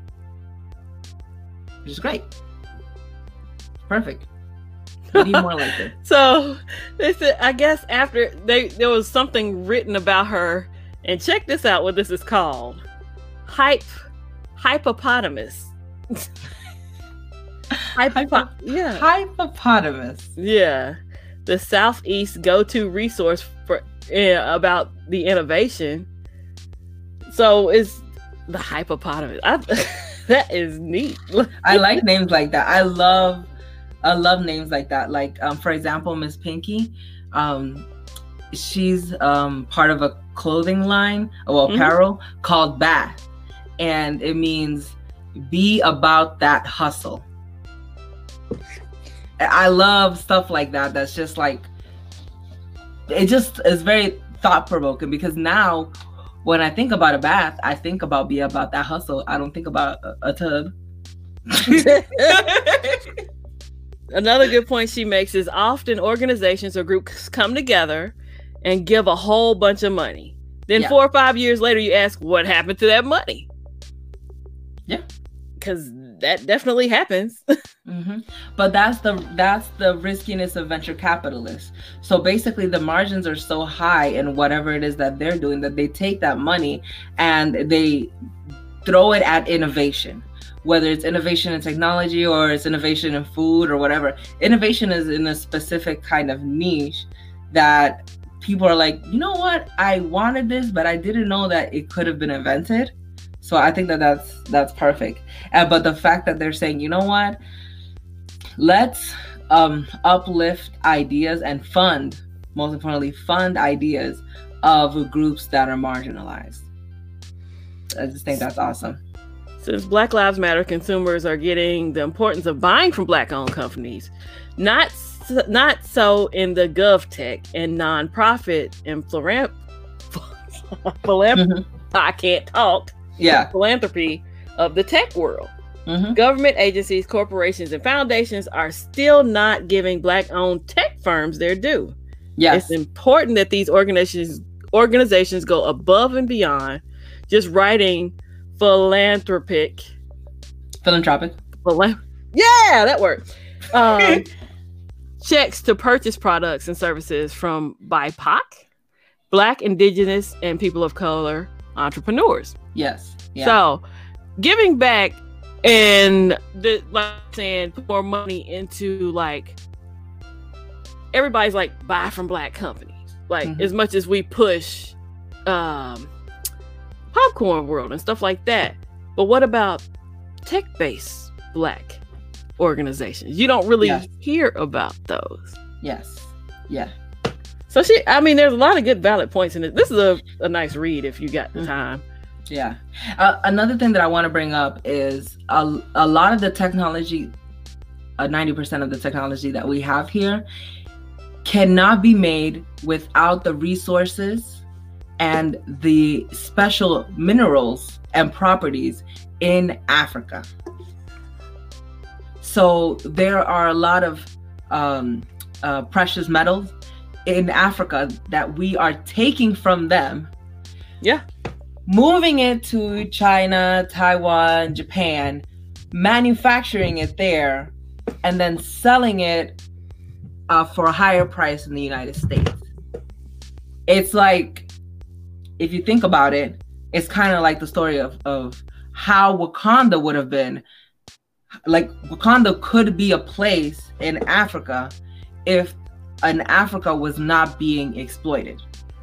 Speaker 1: which is great. Perfect. We need more like this.
Speaker 2: So this is, I guess after they there was something written about her, and check this out, what this is called. Hype hypopotamus. Hypo- yeah.
Speaker 1: Hypopotamus.
Speaker 2: Yeah. The Southeast go-to resource for uh, about the innovation. So it's the hypopotamus. I, that is neat.
Speaker 1: I like names like that. I love, I love names like that. Like, um, for example, Miss Pinky, um, she's um, part of a clothing line, well,
Speaker 2: Mhm.
Speaker 1: apparel called Bath, and it means be about that hustle. I love stuff like that. That's just like, it just is very thought provoking, because now when I think about a bath, I think about be about that hustle. I don't think about a, a tub.
Speaker 2: Another good point she makes is often organizations or groups come together and give a whole bunch of money. Then yeah. four or five years later, you ask, what happened to that money?
Speaker 1: Yeah.
Speaker 2: Because that definitely happens.
Speaker 1: Mm-hmm. But that's the that's the riskiness of venture capitalists. So basically the margins are so high in whatever it is that they're doing that they take that money and they throw it at innovation. Whether it's innovation in technology or it's innovation in food or whatever. Innovation is in a specific kind of niche that people are like, you know what? I wanted this, but I didn't know that it could have been invented. So I think that that's, that's perfect. Uh, but the fact that they're saying, you know what? Let's um, uplift ideas and fund, most importantly, fund ideas of groups that are marginalized. I just think that's awesome.
Speaker 2: Since Black Lives Matter, consumers are getting the importance of buying from Black-owned companies. Not so, not so in the GovTech and nonprofit and philanth- philanthropy. Mm-hmm. I can't talk.
Speaker 1: Yeah.
Speaker 2: Philanthropy of the tech world.
Speaker 1: Mm-hmm.
Speaker 2: Government agencies, corporations, and foundations are still not giving Black-owned tech firms their due.
Speaker 1: Yes.
Speaker 2: It's important that these organizations organizations go above and beyond just writing philanthropic
Speaker 1: philanthropic
Speaker 2: Phila- yeah that word um checks to purchase products and services from B I P O C, Black, Indigenous, and people of color entrepreneurs.
Speaker 1: Yes. Yeah.
Speaker 2: So giving back and the, like saying, put more money into, like, everybody's like, buy from Black companies, like mm-hmm. as much as we push um popcorn world and stuff like that. But what about tech-based Black organizations? You don't really yes. hear about those.
Speaker 1: Yes. Yeah.
Speaker 2: So she, I mean, there's a lot of good valid points in it. This is a, a nice read if you got the time.
Speaker 1: Yeah. Uh, another thing that I want to bring up is a, a lot of the technology, uh, ninety percent of the technology that we have here cannot be made without the resources and the special minerals and properties in Africa. So there are a lot of um, uh, precious metals in Africa that we are taking from them.
Speaker 2: Yeah.
Speaker 1: Moving it to China, Taiwan, Japan, manufacturing it there, and then selling it uh, for a higher price in the United States. It's like, if you think about it, it's kind of like the story of, of how Wakanda would have been. Like, Wakanda could be a place in Africa if an Africa was not being exploited.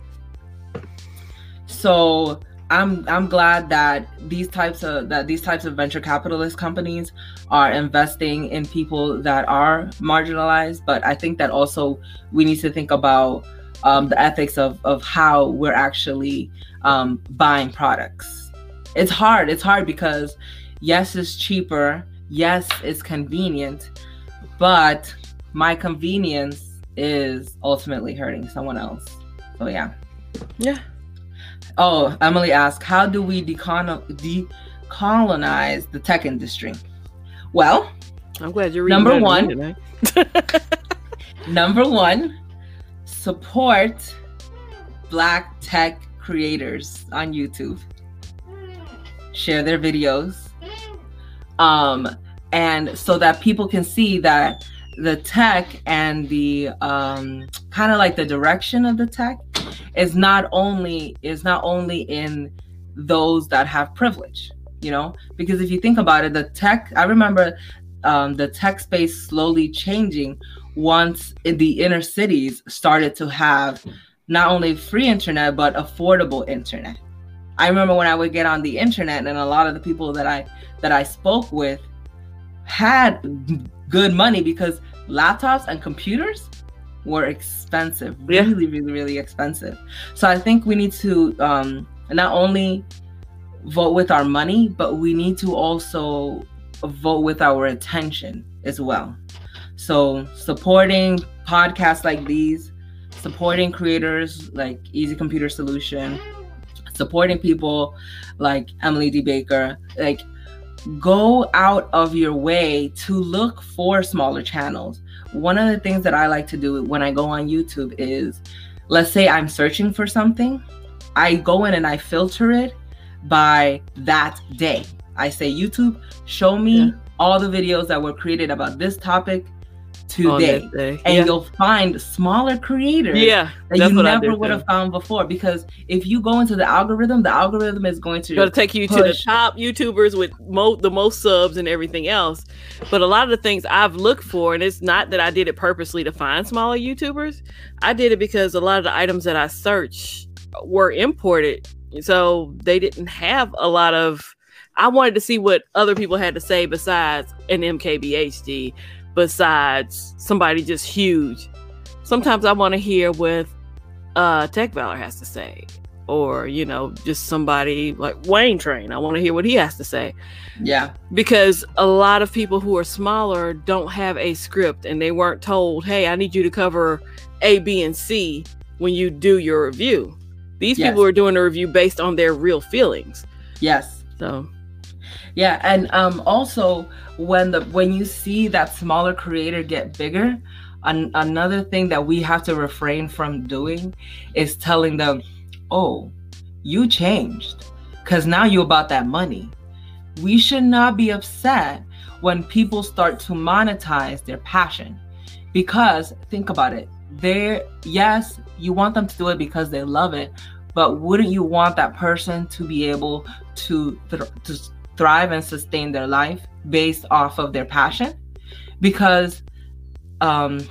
Speaker 1: So I'm I'm glad that these types of that these types of venture capitalist companies are investing in people that are marginalized. But I think that also we need to think about Um, the ethics of, of how we're actually um, buying products. It's hard. It's hard because yes, it's cheaper. Yes, it's convenient. But my convenience is ultimately hurting someone else. So yeah.
Speaker 2: Yeah.
Speaker 1: Oh, Emily asked, how do we decon- decolonize the tech industry? Well,
Speaker 2: I'm glad you're reading
Speaker 1: number one. number one. Support Black tech creators on YouTube. Share their videos. Um, and so that people can see that the tech and the um, kind of like the direction of the tech is not only is not only in those that have privilege, you know, because if you think about it, the tech, I remember um, the tech space slowly changing once in the inner cities started to have not only free internet, but affordable internet. I remember when I would get on the internet and a lot of the people that I that I spoke with had good money because laptops and computers were expensive,
Speaker 2: yeah.
Speaker 1: really, really, really expensive. So I think we need to um, not only vote with our money, but we need to also vote with our attention as well. So supporting podcasts like these, supporting creators like Easy Computer Solution, supporting people like Emily D. Baker, like go out of your way to look for smaller channels. One of the things that I like to do when I go on YouTube is, let's say I'm searching for something, I go in and I filter it by that day. I say, YouTube, show me yeah. all the videos that were created about this topic today. And yeah. you'll find smaller creators
Speaker 2: yeah,
Speaker 1: that you never would have found before. Because if you go into the algorithm, the algorithm is going to
Speaker 2: It'll take you push. to the top YouTubers with mo- the most subs and everything else. But a lot of the things I've looked for, and it's not that I did it purposely to find smaller YouTubers. I did it because a lot of the items that I search were imported. So they didn't have a lot of, I wanted to see what other people had to say besides an M K B H D, besides somebody just huge. Sometimes I want to hear what uh, Tech Valor has to say, or, you know, just somebody like Wayne Train. I want to hear what he has to say.
Speaker 1: Yeah.
Speaker 2: Because a lot of people who are smaller don't have a script, and they weren't told, hey, I need you to cover A, B, and C when you do your review. These yes. people are doing a review based on their real feelings.
Speaker 1: Yes.
Speaker 2: So,
Speaker 1: yeah, and um, also when the when you see that smaller creator get bigger, an- another thing that we have to refrain from doing is telling them, "Oh, you changed, because now you're about that money." We should not be upset when people start to monetize their passion, because think about it. They're, yes, you want them to do it because they love it, but wouldn't you want that person to be able to, th- to thrive and sustain their life based off of their passion? Because um,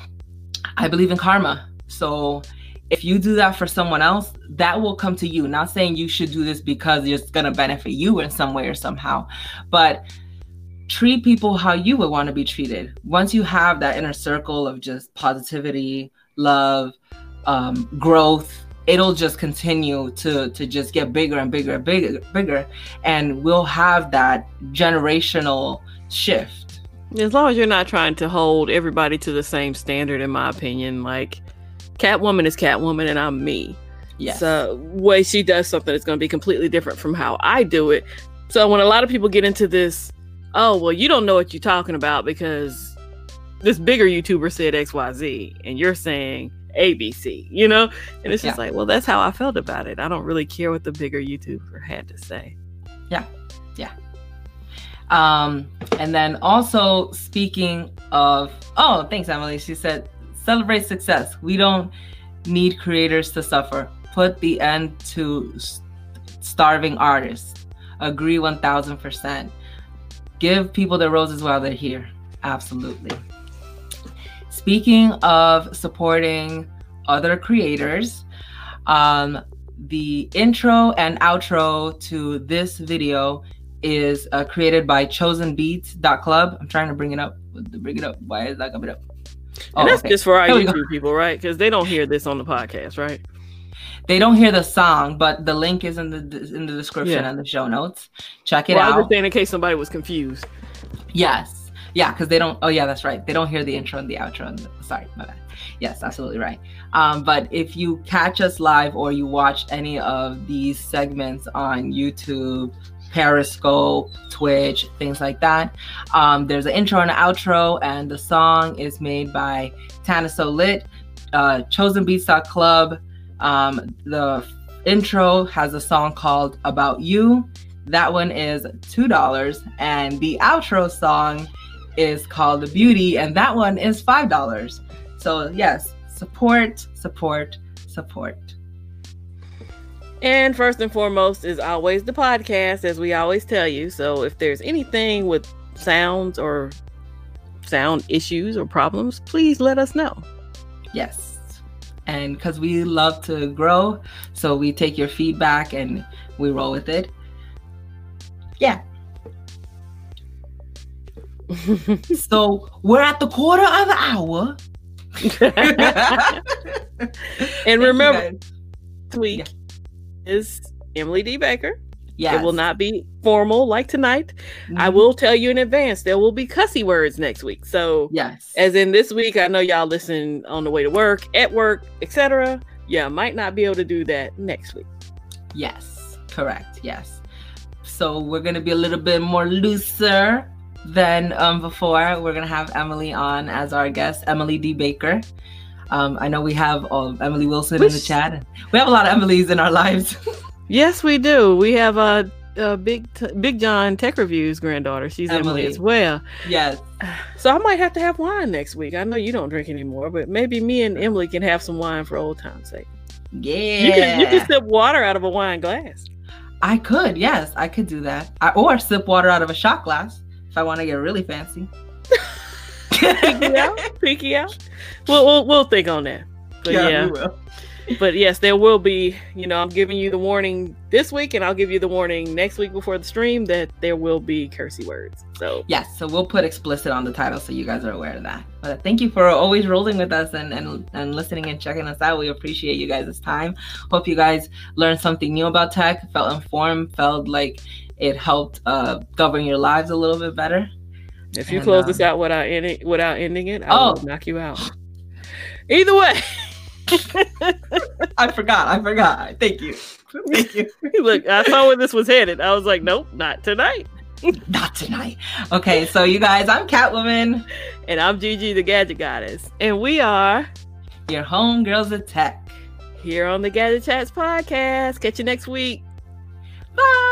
Speaker 1: I believe in karma. So if you do that for someone else, that will come to you. Not saying you should do this because it's going to benefit you in some way or somehow, but treat people how you would want to be treated. Once you have that inner circle of just positivity, love, um, growth, it'll just continue to to just get bigger and bigger and bigger, bigger, and we'll have that generational shift.
Speaker 2: As long as you're not trying to hold everybody to the same standard, in my opinion. Like, Catwoman is Catwoman, and I'm me.
Speaker 1: Yes.
Speaker 2: So way she does something is going to be completely different from how I do it. So when a lot of people get into this, oh, well, you don't know what you're talking about because this bigger YouTuber said X Y Z, and you're saying A B C, you know? And it's just yeah. like, well, that's how I felt about it. I don't really care what the bigger YouTuber had to say.
Speaker 1: Yeah, yeah. Um, and then also, speaking of, oh, thanks, Emily. She said, celebrate success. We don't need creators to suffer. Put the end to st- starving artists. Agree one thousand percent. Give people their roses while they're here. Absolutely. Speaking of supporting other creators, um, the intro and outro to this video is uh, created by chosen beats dot club. I'm trying to bring it up. Bring it up. Why is that coming up?
Speaker 2: Oh, and that's okay. Just for our YouTube people, right? Because they don't hear this on the podcast, right?
Speaker 1: They don't hear the song, but the link is in the in the description yeah. and the show notes. Check it
Speaker 2: well,
Speaker 1: out.
Speaker 2: I was saying in case somebody was confused.
Speaker 1: Yes. Yeah, because they don't, oh yeah, that's right. They don't hear the intro and the outro. And the, sorry, my bad. Yes, absolutely right. Um, but if you catch us live or you watch any of these segments on YouTube, Periscope, Twitch, things like that, um, there's an intro and an outro, and the song is made by Tana So Lit, uh, chosen beats dot club. Um, the intro has a song called About You. That one is two dollars. And the outro song is called The Beauty, and that one is five dollars. So yes, support, support, support.
Speaker 2: And first and foremost is always the podcast, as we always tell you. So if there's anything with sounds or sound issues or problems, please let us know.
Speaker 1: Yes. And because we love to grow, so we take your feedback and we roll with it. Yeah. So we're at the quarter of the hour.
Speaker 2: And remember, tweet yeah. is Emily D. Baker.
Speaker 1: Yes.
Speaker 2: It will not be formal like tonight.
Speaker 1: Mhm.
Speaker 2: I will tell you in advance, there will be cussy words next week. So
Speaker 1: Yes.
Speaker 2: as in this week, I know y'all listen on the way to work, at work, et cetera. Yeah, might not be able to do that next week.
Speaker 1: Yes, correct. Yes. So we're going to be a little bit more looser than um, before. We're going to have Emily on as our guest, Emily D. Baker. Um, I know we have uh, Emily Wilson
Speaker 2: Which,
Speaker 1: in the chat. We have a lot of Emilys in our lives.
Speaker 2: Yes, we do. We have a uh, uh, Big T- Big John Tech Reviews granddaughter. She's Emily, Emily as well.
Speaker 1: Yes.
Speaker 2: So I might have to have wine next week. I know you don't drink anymore, but maybe me and Emily can have some wine for old time's sake.
Speaker 1: Yeah.
Speaker 2: You can you can sip water out of a wine glass.
Speaker 1: I could. Yes, I could do that. I, or sip water out of a shot glass if I want to get really fancy.
Speaker 2: Pinky out. Pinky out. We'll, we'll we'll think on that. But yeah. yeah.
Speaker 1: We will.
Speaker 2: But yes, there will be, you know, I'm giving you the warning this week, and I'll give you the warning next week before the stream that there will be cursey words. So
Speaker 1: yes, so we'll put explicit on the title so you guys are aware of that. But thank you for always rolling with us and and, and listening and checking us out. We appreciate you guys' time. Hope you guys learned something new about tech, felt informed, felt like it helped uh, govern your lives a little bit better.
Speaker 2: If you
Speaker 1: and,
Speaker 2: close
Speaker 1: um,
Speaker 2: this out without ending without ending it, I
Speaker 1: oh.
Speaker 2: will knock you out. Either way.
Speaker 1: I forgot. I forgot. Thank you. Thank you.
Speaker 2: Look, I saw where this was headed. I was like, nope, not tonight.
Speaker 1: Not tonight. Okay, so you guys, I'm Catwoman.
Speaker 2: And I'm Gigi, the Gadget Goddess. And we are
Speaker 1: your homegirls of tech.
Speaker 2: Here on the Gadget Chats podcast. Catch you next week.
Speaker 1: Bye.